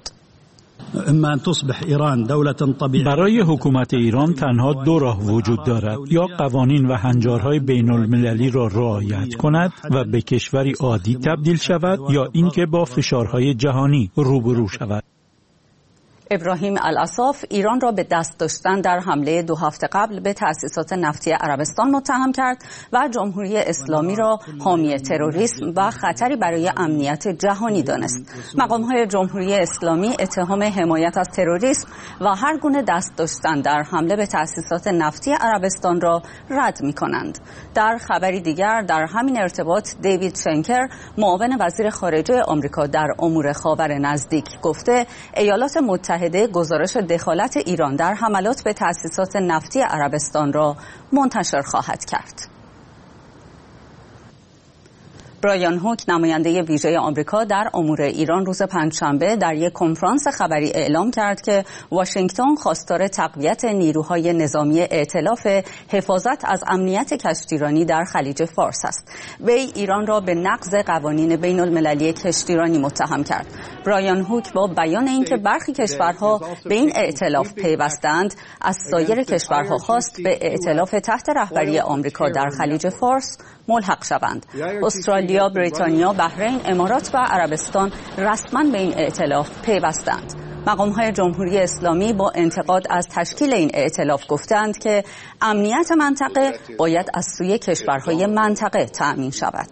برای حکومت ایران تنها 2 راه وجود دارد: یا قوانین و هنجارهای بین المللی را رعایت کند و به کشوری عادی تبدیل شود، یا اینکه با فشارهای جهانی روبرو شود. ابراهیم الاصاف ایران را به دست داشتن در حمله 2 هفته قبل به تأسیسات نفتی عربستان متهم کرد و جمهوری اسلامی را حامی تروریسم و خطری برای امنیت جهانی دانست. مقام‌های جمهوری اسلامی اتهام حمایت از تروریسم و هر گونه دست داشتن در حمله به تأسیسات نفتی عربستان را رد می‌کنند. در خبری دیگر در همین ارتباط دیوید شنکر، معاون وزیر خارجه آمریکا در امور خاور نزدیک، گفته ایالات متحده گزارش دخالت ایران در حملات به تأسیسات نفتی عربستان را منتشر خواهد کرد. برایان هوک، نماینده ویژه آمریکا در امور ایران، روز پنجشنبه در یک کنفرانس خبری اعلام کرد که واشنگتن خواستار تقویت نیروهای نظامی ائتلاف حفاظت از امنیت کشتیرانی در خلیج فارس است. وی ایران را به نقض قوانین بین المللی کشتیرانی متهم کرد. برایان هوک با بیان اینکه برخی کشورها به این ائتلاف پیوستند، از سایر کشورها خواست به ائتلاف تحت رهبری آمریکا در خلیج فارس ملحق شوند. استرالیا، بریتانیا، بحرین، امارات و عربستان رسما به این ائتلاف پیوستند. مقام‌های جمهوری اسلامی با انتقاد از تشکیل این ائتلاف گفتند که امنیت منطقه باید از سوی کشورهای منطقه تأمین شود.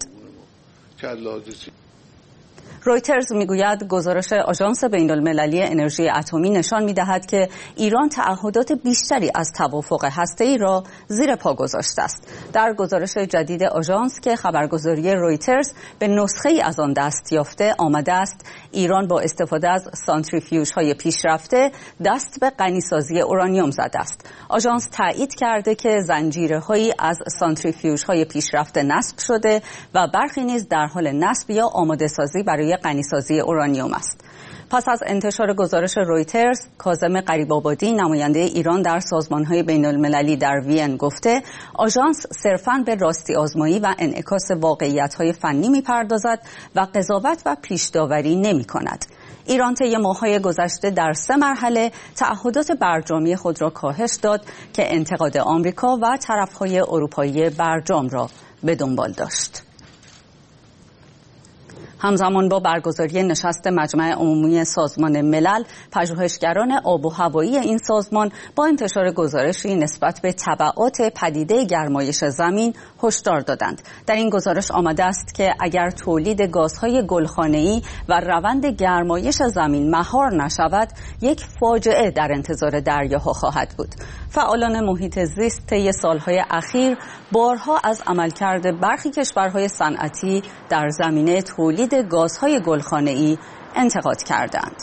رویترز میگوید گزارش آژانس بین‌المللی انرژی اتمی نشان می‌دهد که ایران تعهدات بیشتری از توافق هسته‌ای را زیر پا گذاشته است. در گزارش جدید آژانس که خبرگزاری رویترز به نسخه‌ای از آن دست یافته، آمده است ایران با استفاده از سانتریفیوژهای پیشرفته دست به غنی‌سازی اورانیوم زده است. آژانس تایید کرده که زنجیره‌هایی از سانتریفیوژهای پیشرفته نصب شده و برخی نیز در حال نصب یا آماده‌سازی برای غنی‌سازی اورانیوم است. پس از انتشار گزارش رویترز، کاظم غریب‌آبادی، نماینده ایران در سازمان‌های بین‌المللی در وین، گفته آژانس صرفاً به راستی آزمایی و انعکاس واقعیت‌های فنی می‌پردازد و قضاوت و پیش‌داوری نمی‌کند. ایران طی ماه‌های گذشته در 3 مرحله تعهدات برجامی خود را کاهش داد که انتقاد آمریکا و طرف‌های اروپایی برجام را به دنبال داشت. همزمان با برگزاری نشست مجمع عمومی سازمان ملل، پژوهشگران آب و هوایی این سازمان با انتشار گزارشی نسبت به تبعات پدیده گرمایش زمین هشدار دادند. در این گزارش آمده است که اگر تولید گازهای گلخانه‌ای و روند گرمایش زمین مهار نشود، یک فاجعه در انتظار دریاها خواهد بود. فعالان محیط زیست طی سالهای اخیر بارها از عملکرد برخی کشورهای صنعتی در زمینه تولید گازهای گلخانه‌ای انتقاد کردند.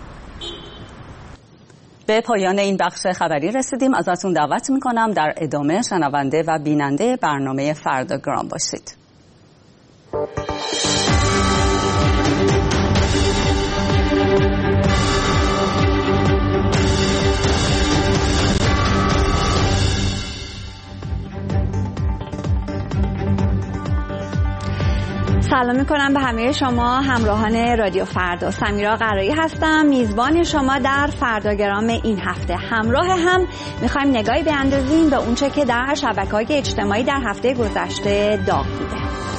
به پایان این بخش خبری رسیدیم. ازتون دعوت میکنم در ادامه شنونده و بیننده برنامه فرداگرام باشید. سلام میکنم به همه شما همراهان رادیو فردا. سمیرا قرایی هستم، میزبان شما در فرداگرام این هفته. همراه هم میخوایم نگاهی بیاندازیم به اونچه که در شبکه‌های اجتماعی در هفته گذشته داغ بوده.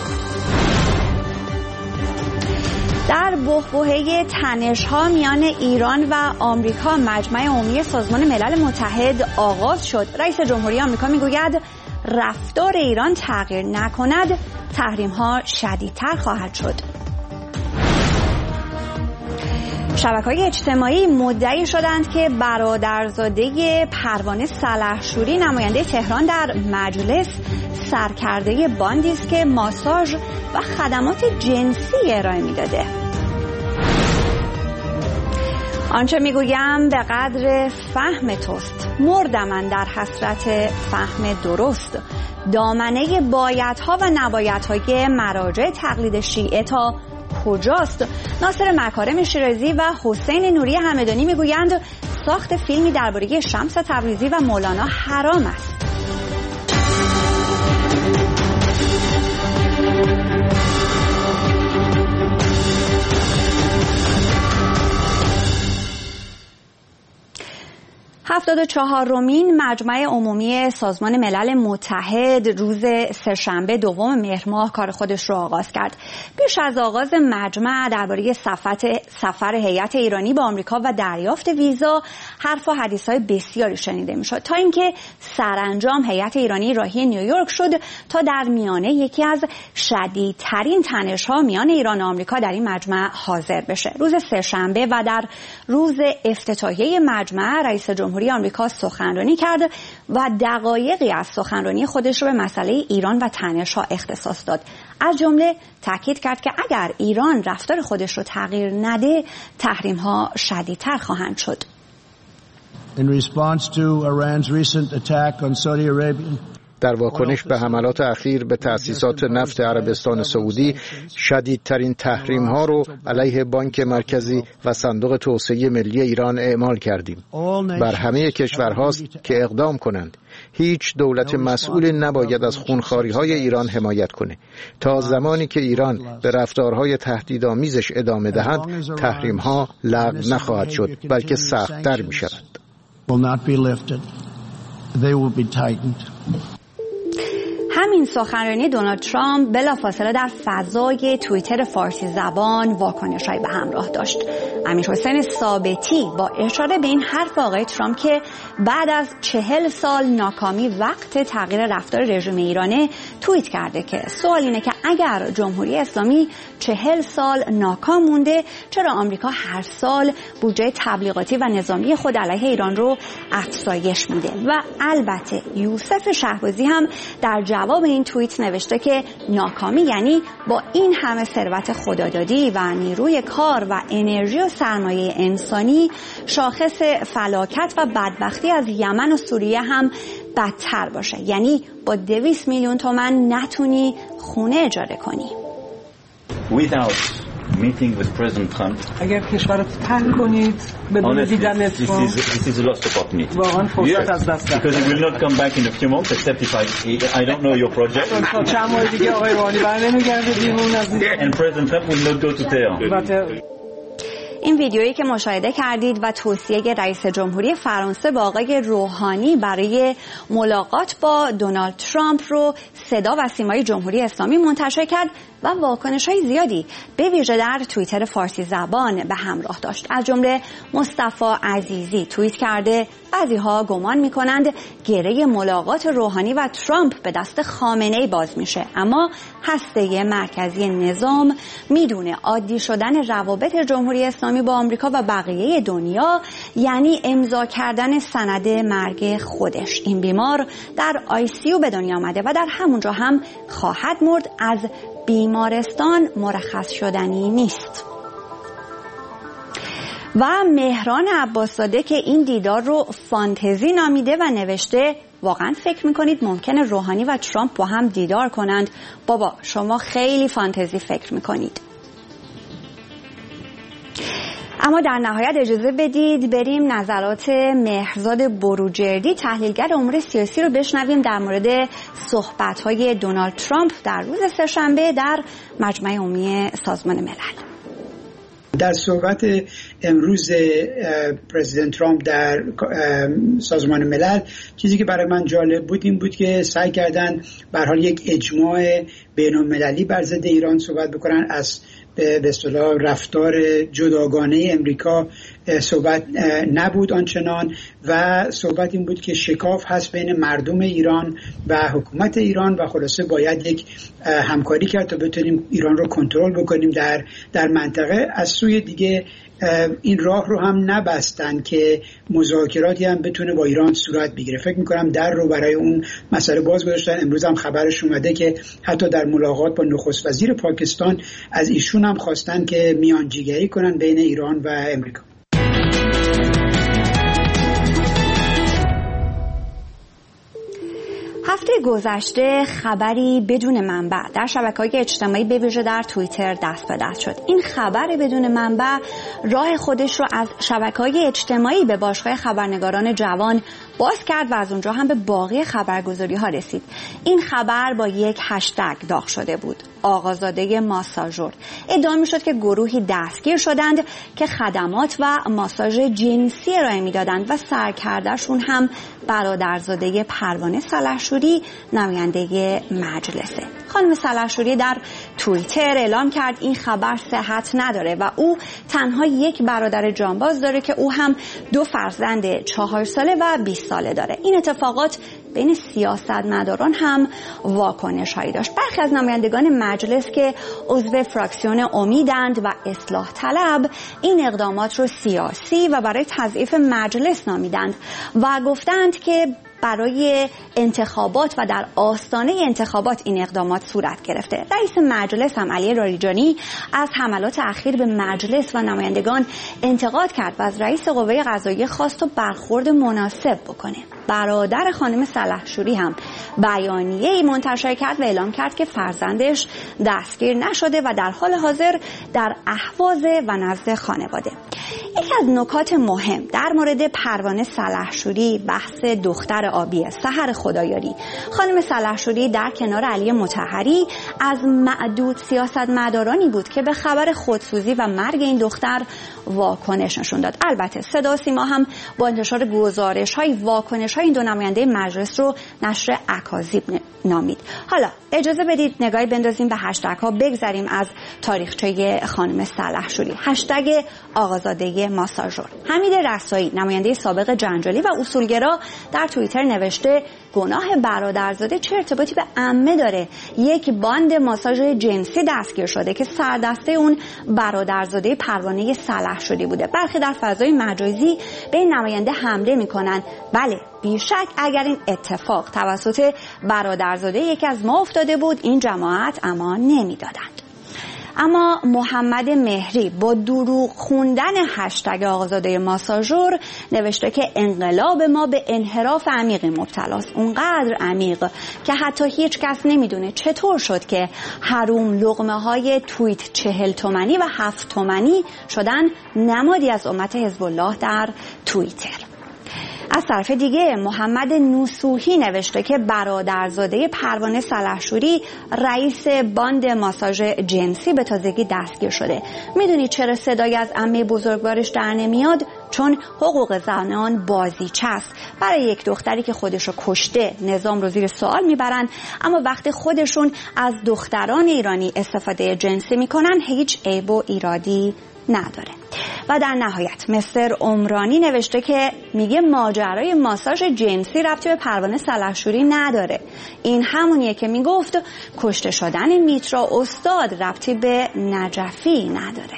در بحبوحه تنش‌ها میان ایران و آمریکا، مجمع عمومی سازمان ملل متحد آغاز شد. رئیس جمهوری آمریکا میگوید رفتار ایران تغییر نکند، تحریم‌ها شدیدتر خواهد شد. شبکه‌های اجتماعی مدعی شدند که برادرزاده پروانه سلحشوری، نماینده تهران در مجلس، سرکرده باندی است که ماساژ و خدمات جنسی ارائه می‌داده. آنچه میگویم به قدر فهم توست، مردم اندر حسرت فهم درست. دامنه بایدها و نبایدهای مراجع تقلید شیعه تا کجاست؟ ناصر مکارم شیرازی و حسین نوری همدانی میگویند ساخت فیلمی درباره شمس تبریزی و مولانا حرام است. هفتاد و چهارمین مجمع عمومی سازمان ملل متحد روز سه‌شنبه دوم مهر ماه کار خودش رو آغاز کرد. پیش از آغاز مجمع درباره سفر هیئت ایرانی به آمریکا و دریافت ویزا حرف و حدیث‌های بسیاری شنیده می‌شد، تا اینکه سرانجام هیئت ایرانی راهی نیویورک شد تا در میانه یکی از شدیدترین تنش‌ها میان ایران و آمریکا در این مجمع حاضر بشه. روز سه‌شنبه و در روز افتتاحیه مجمع رئیس جمهوری آمریکا سخنرانی کرد و دقایقی از سخنرانی خودش رو به مسئله ایران و تنش‌ها اختصاص داد. از جمله تاکید کرد که اگر ایران رفتار خودش رو تغییر نده، تحریم‌ها شدیدتر خواهند شد. In response to Iran's recent attack on Saudi Arabia, در واکنش به حملات اخیر به تأسیسات نفت عربستان سعودی، شدیدترین تحریم‌ها رو علیه بانک مرکزی و صندوق توسعه ملی ایران اعمال کردیم. بر همه کشورهاست که اقدام کنند. هیچ دولت مسئول نباید از خونخواری‌های ایران حمایت کنه. تا زمانی که ایران به رفتارهای تهدیدآمیزش ادامه دهد، تحریم‌ها لغو نخواهد شد، بلکه سخت‌تر می‌شود. همین سخنرانی دونالد ترامپ بلافاصله در فضای توییتر فارسی زبان واکنش‌هایی به همراه داشت. امیرحسین ثابتی با اشاره به این حرف آقای ترامپ که بعد از 40 سال ناکامی وقت تغییر رفتار رژیم ایرانه توییت کرده که سوال اینه که اگر جمهوری اسلامی 40 سال ناکام مونده، چرا آمریکا هر سال بودجه تبلیغاتی و نظامی خود علیه ایران رو افزایش میده؟ و البته یوسف شهبازی هم در جواب این توییت نوشته که ناکامی یعنی با این همه ثروت خدادادی و نیروی کار و انرژی و سرمایه انسانی، شاخص فلاکت و بدبختی از یمن و سوریه هم بدتر باشه، یعنی با 200 میلیون تومان نتونی خونه اجاره کنی. Meeting with President Trump. اگر کشور رو ترک کنید بدون دیدن اسم، this is a lost opportunity. واقعا فرصت از دست رفت. Because it will not come back in a few months except if I don't know your project. چند ماه دیگه آقای روحانی برنمیگرده بیرون از And President Trump will not go to Tehran. این ویدیویی که مشاهده کردید و توصیه رئیس جمهوری فرانسه با آقای روحانی برای ملاقات با دونالد ترامپ رو صدا و سیمای جمهوری اسلامی منتشر کرد، و واکنش‌های زیادی به ویژه در توییتر فارسی زبان به همراه داشت. از جمله مصطفی عزیزی توییت کرده بعضی‌ها گمان می‌کنند گره ملاقات روحانی و ترامپ به دست خامنه‌ای باز میشه، اما هسته مرکزی نظام میدونه عادی شدن روابط جمهوری اسلامی با آمریکا و بقیه دنیا یعنی امضا کردن سند مرگ خودش. این بیمار در ICU به دنیا آمده و در همونجا هم خواهد مرد، از بیمارستان مرخص شدنی نیست. و مهران عباس‌زاده که این دیدار رو فانتزی نامیده و نوشته واقعا فکر میکنید ممکنه روحانی و ترامپ با هم دیدار کنند؟ بابا شما خیلی فانتزی فکر میکنید. اما در نهایت اجازه بدید بریم نظرات مهرزاد بروجردی تحلیلگر امور سیاسی رو بشنویم در مورد صحبت‌های دونالد ترامپ در روز سه‌شنبه در مجمع عمومی سازمان ملل. در صحبت امروز پرزیدنت ترامپ در سازمان ملل چیزی که برای من جالب بود این بود که سعی کردن به هر حال یک اجماع بین‌المللی بر ضد ایران صحبت بکنن. از به اصطلاح رفتار جداگانه امریکا صحبت نبود آنچنان و صحبت این بود که شکاف هست بین مردم ایران و حکومت ایران و خلاصه باید یک همکاری کرد تا بتونیم ایران رو کنترل بکنیم در منطقه. از سوی دیگه این راه رو هم نبستن که مذاکراتی هم بتونه با ایران صورت بگیره. فکر میکنم در رو برای اون مسئله باز گذاشتن. امروز هم خبرش اومده که حتی در ملاقات با نخست وزیر پاکستان از ایشون هم خواستن که میانجیگری کنن بین ایران و امریکا. هفته گذشته خبری بدون منبع در شبکه‌های اجتماعی به ویژه در توییتر دست به دست شد. این خبر بدون منبع راه خودش رو از شبکه‌های اجتماعی به باشگاه خبرنگاران جوان باز کرد و از اونجا هم به باقی خبرگزاری‌ها رسید. این خبر با یک هشتگ داغ شده بود: آقازاده ماساژور. ادعا می‌شد که گروهی دستگیر شدند که خدمات و ماساژ جنسی ارائه می‌دادند و سرکرده‌شون هم برادرزاده پروانه سلحشوری نماینده مجلسه. خانم سلحشوری در توییتر اعلام کرد این خبر صحت نداره و او تنها یک برادر جانباز داره که او هم 2 فرزند 4 ساله و 20 ساله داره. این اتفاقات بین سیاستمداران هم واکنش هایی داشت. برخی از نمایندگان مجلس که عضو فراکسیون امیدند و اصلاح طلب این اقدامات رو سیاسی و برای تضعیف مجلس نامیدند و گفتند که برای انتخابات و در آستانه انتخابات این اقدامات صورت گرفته. رئیس مجلس هم علی لاریجانی از حملات اخیر به مجلس و نمایندگان انتقاد کرد و از رئیس قوه قضاییه خواست و برخورد مناسب بکنه. برادر خانم سلحشوری هم بیانیه‌ای منتشر کرد و اعلام کرد که فرزندش دستگیر نشده و در حال حاضر در اهواز و نزد خانواده. یکی از نکات مهم در مورد پروانه سلحشوری بحث دختر آبی سحر خدایاری. خانم سلحشوری در کنار علی مطهری از معدود سیاستمدارانی بود که به خبر خودسوزی و مرگ این دختر واکنش نشون داد. البته صدا و سیما هم با انتشار گزارش‌های واکنش‌های این 2 نماینده مجلس رو نشر اکاذیب نامید. حالا اجازه بدید نگاهی بندازیم به هشتگ‌ها، بگذریم از تاریخچه خانم سلحشوری. هشتگ آقازاده ماساژور. حمید رسایی نماینده سابق جنجالی و اصولگرا در توییتر نوشته گناه برادرزاده چه ارتباطی به عمه داره؟ یک باند ماساژ جنسی دستگیر شده که سردسته اون برادرزاده پروانه سلحشوری بوده. برخی در فضای مجازی به این نماینده حمله میکنن. بله بیشک اگر این اتفاق توسط برادرزاده یکی از ما افتاده بود این جماعت امان نمیدادند. اما محمد مهری با دروغ خوندن هشتگ آقازاده ماساژور نوشته که انقلاب ما به انحراف عمیقی مبتلاست، اونقدر عمیق که حتی هیچ کس نمیدونه چطور شد که حروم لقمه های توییت 40 تومانی و 7 تومانی شدن نمادی از امت حزب الله در توییتر. از طرف دیگه محمد نوسوحی نوشته که برادرزاده پروانه سلحشوری رئیس باند ماساژ جنسی به تازگی دستگیر شده. میدونید چرا صدای از عمه بزرگوارش در نمیاد؟ چون حقوق زنان بازیچه است. برای یک دختری که خودشو کشته نظام رو زیر سوال میبرن، اما وقتی خودشون از دختران ایرانی استفاده جنسی میکنن هیچ عیب و ایرادی نداره. و در نهایت مستر عمرانی نوشته که میگه ماجرای ماساژ جنسی ربطی به پروانه سلحشوری نداره. این همونیه که میگفت کشته شدن میترا استاد ربطی به نجفی نداره.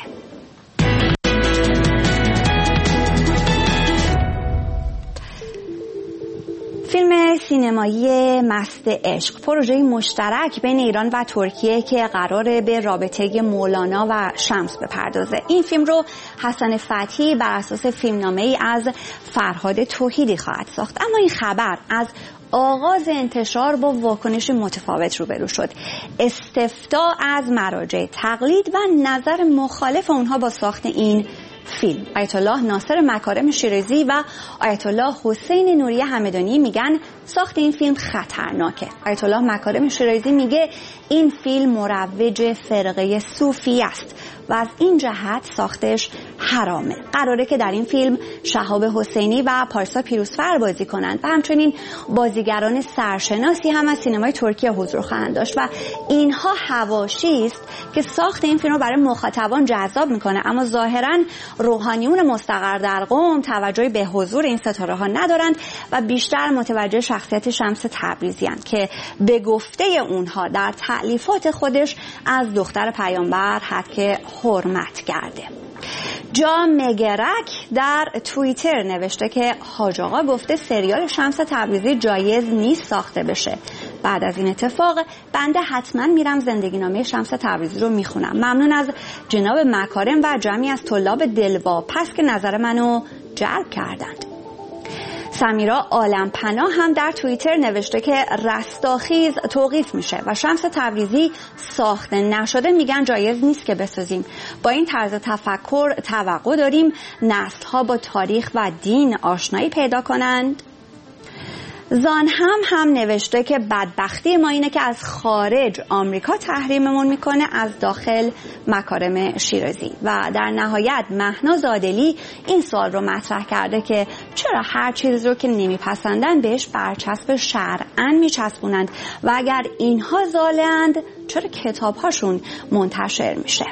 فیلم سینمایی مست عشق، پروژه مشترک بین ایران و ترکیه که قراره به رابطه مولانا و شمس بپردازه. این فیلم رو حسن فتحی بر اساس فیلمنامه‌ای از فرهاد توحیدی خواهد ساخت. اما این خبر از آغاز انتشار با واکنش متفاوت روبرو شد. استفتاء از مراجع تقلید و نظر مخالف اونها با ساخت این فیلم. آیت الله ناصر مکارم شیرازی و آیت الله حسین نوری همدانی میگن ساخت این فیلم خطرناکه. آیت الله مکارم شیرازی میگه این فیلم مروج فرقه صوفی است و از این جهت ساختش حرامه. قراره که در این فیلم شهاب حسینی و پارسا پیروزفر بازی کنند و همچنین بازیگران سرشناسی هم از سینمای ترکیه حضور خواهند داشت و اینها حواشی است که ساخت این فیلم رو برای مخاطبان جذاب میکنه، اما ظاهراً روحانیون مستقر در قم توجهی به حضور این ستاره ها ندارند و بیشتر متوجه شخصیت شمس تبریزی هستند که به گفته اونها در تألیفات خودش از دختر پیامبر حق حرمت کرده. جا مگرک در توییتر نوشته که حاج آقا گفته سریال شمس تبریزی جایز نیست ساخته بشه. بعد از این اتفاق بنده حتما میرم زندگی نامه شمس تبریزی رو میخونم. ممنون از جناب مکارم و جمعی از طلاب دلواپس که نظر منو جلب کردند. سمیرا عالمپناه هم در توییتر نوشته که رستاخیز توقیف میشه و شمس تبریزی ساخته نشده میگن جایز نیست که بسازیم. با این طرز تفکر توقع داریم نسل‌ها با تاریخ و دین آشنایی پیدا کنند. زان هم نوشته که بدبختی ما اینه که از خارج آمریکا تحریممون میکنه، از داخل مکارم شیرازی. و در نهایت مهناز عادلی این سوال رو مطرح کرده که چرا هر چیز رو که نمیپسندن بهش برچسب شرعاً میچسبونند و اگر اینها ضالند چرا کتابهاشون منتشر میشه؟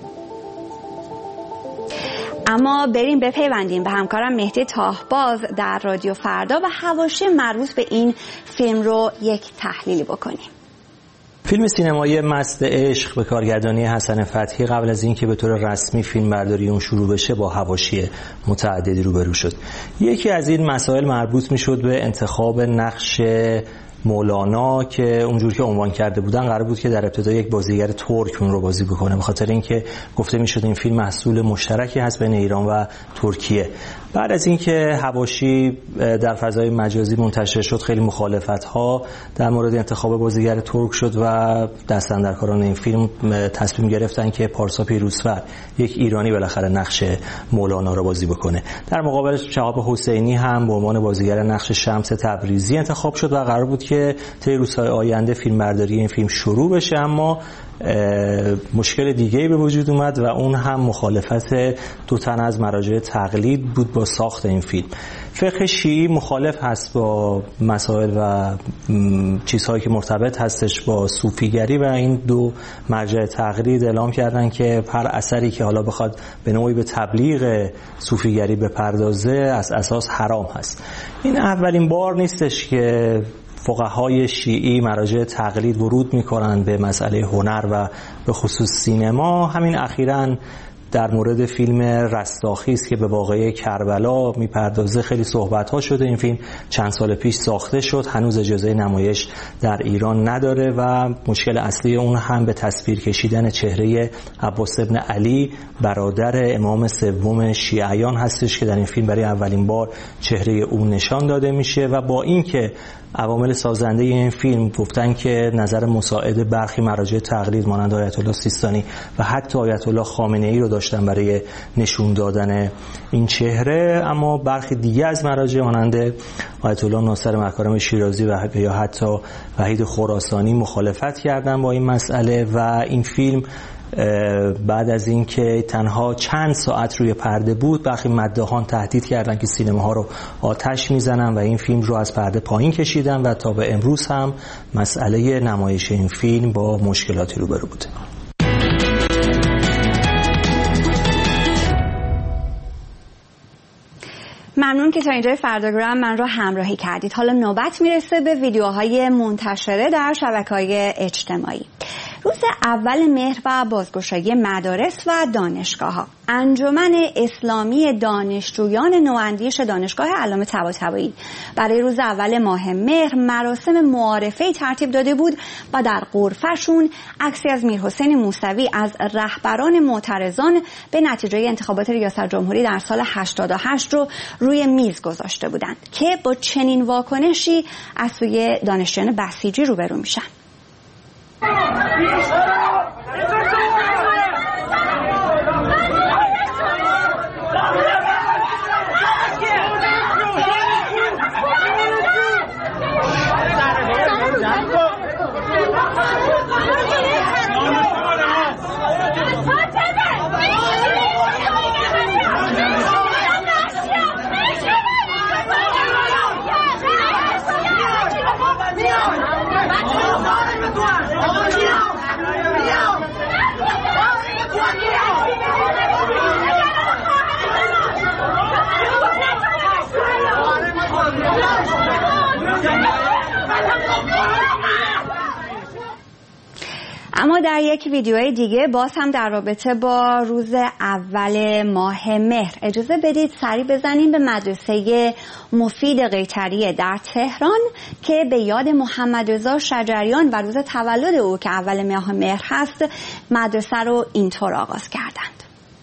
اما بریم بپیوندیم به همکارم مهدی تاهباز در رادیو فردا و حواشی مربوط به این فیلم رو یک تحلیلی بکنیم. فیلم سینمایی مست عشق به کارگردانی حسن فتحی قبل از اینکه به طور رسمی فیلم برداری اون شروع بشه با حواشی متعددی روبرو شد. یکی از این مسائل مربوط میشد به انتخاب نقش مولانا که اونجور که عنوان کرده بودن قرار بود که در ابتدا یک بازیگر ترک اون رو بازی بکنه، به خاطر اینکه گفته میشد این فیلم محصول مشترکی هست بین ایران و ترکیه. بعد از اینکه حواشی در فضای مجازی منتشر شد خیلی مخالفت‌ها در مورد انتخاب بازیگر ترک شد و دستاندرکاران این فیلم تصمیم گرفتن که پارسا پیروزفر یک ایرانی بالاخره نقش مولانا رو بازی بکنه. در مقابل شهاب حسینی هم به عنوان بازیگر نقش شمس تبریزی انتخاب شد و قرار بود که طی روزهای آینده فیلمبرداری این فیلم شروع بشه، اما مشکل دیگه‌ای به وجود اومد و اون هم مخالفت دو تن از مراجع تقلید بود با ساخت این فیلم. فقه شیعی مخالف هست با مسائل و چیزهایی که مرتبط هستش با صوفیگری و این دو مرجع تقلید اعلام کردن که هر اثری که حالا بخواد به نوعی به تبلیغ صوفیگری بپردازه از اساس حرام هست. این اولین بار نیستش که فقهای شیعی مراجع تقلید ورود می‌کنند به مسئله هنر و به خصوص سینما. همین اخیراً در مورد فیلم رستاخیز که به واقعه کربلا میپردازه خیلی صحبت‌ها شده. این فیلم چند سال پیش ساخته شد، هنوز اجازه نمایش در ایران نداره و مشکل اصلی اون هم به تصویر کشیدن چهره عباس بن علی برادر امام سوم شیعیان هستش که در این فیلم برای اولین بار چهره او نشان داده میشه و با اینکه عوامل سازنده این فیلم گفتن که نظر مساعد برخی مراجع تقلید مانند آیت الله سیستانی و حتی آیت الله خامنه‌ای رو داشتن برای نشون دادن این چهره، اما برخی دیگه از مراجع مانند آیت الله ناصر مکارم شیرازی و یا حتی وحید خراسانی مخالفت کردن با این مسئله و این فیلم بعد از اینکه تنها چند ساعت روی پرده بود برخی مداحان تهدید کردند که سینماها رو آتش میزنن و این فیلم رو از پرده پایین کشیدن و تا به امروز هم مسئله نمایش این فیلم با مشکلاتی روبرو بوده. ممنون که تا اینجای فرداگرام من رو همراهی کردید. حالا نوبت میرسه به ویدیوهای منتشره در شبکه‌های اجتماعی. روز اول مهر و بازگشایی مدارس و دانشگاه‌ها، انجمن اسلامی دانشجویان نواندیش دانشگاه علامه طباطبایی برای روز اول ماه مهر مراسم معارفه‌ای ترتیب داده بود و در غرفه‌شون عکسی از میرحسین موسوی از رهبران معترضان به نتیجه انتخابات ریاست جمهوری در سال 88 رو روی میز گذاشته بودند که با چنین واکنشی از سوی دانشجویان بسیجی روبرو میشن. اما در یک ویدیوی دیگه باز هم در رابطه با روز اول ماه مهر اجازه بدید سری بزنیم به مدرسه مفید قیطریه در تهران که به یاد محمد رضا شجریان و روز تولد او که اول ماه مهر هست مدرسه رو اینطور آغاز کردند.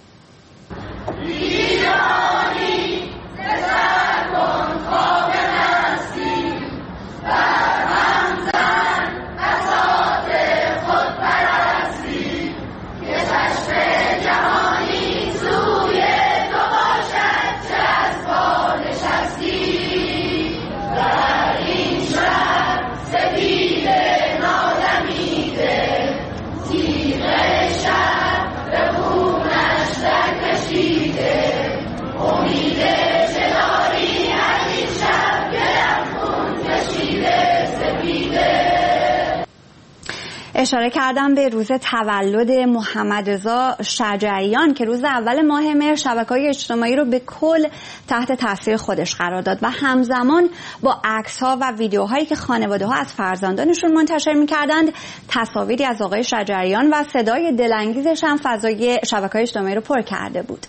ایرانی سر کن خواب نسیم بر همزن اساس خود پرستی که چشم جهانی سوی تو باشد چه از پا نشستی در این شب سپید نادمیده تیغ شب به خونش در کشیده امید چناری از این شب گرم خون کشیده سپیده. اشاره کردم به روز تولد محمد رضا شجریان که روز اول ماه مهر شبکه‌های اجتماعی رو به کل تحت تاثیر خودش قرار داد و همزمان با عکس‌ها و ویدیوهایی که خانواده‌ها از فرزندانشون منتشر می‌کردند تصاویری از آقای شجریان و صدای دلانگیزش هم فضای شبکه‌های اجتماعی رو پر کرده بود.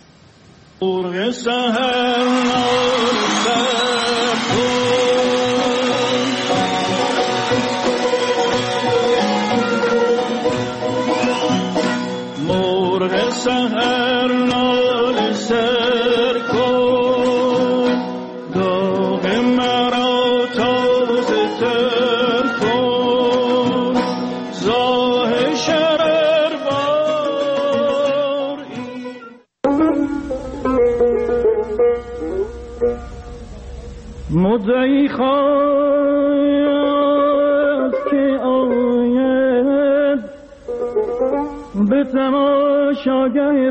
سحر نال سر کن داغ مرا تازه تر کن زاه شرر بار مدعی خواست که آید به تماشاگه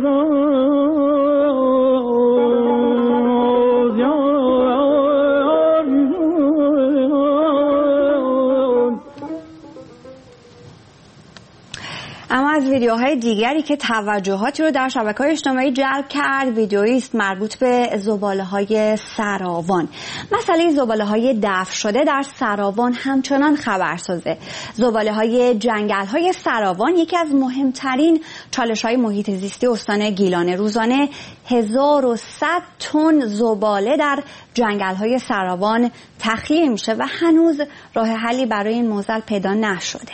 اما از ویدیوهای دیگری که توجهاتی رو در شبکه‌های اجتماعی جلب کرد ویدیویی است مربوط به زباله‌های سراوان. مسئله زباله‌های دفن شده در سراوان همچنان خبرسازه. زباله‌های جنگل‌های سراوان یکی از مهمترین چالش‌های محیط زیستی استان گیلان. روزانه 1100 تن زباله در جنگل‌های سراوان تخلیه میشه و هنوز راه حلی برای این معضل پیدا نشده.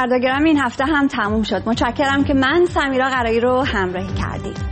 شنوندگان گرامی این هفته هم تموم شد. متشکرم که من سمیرا قرایی رو همراهی کردید.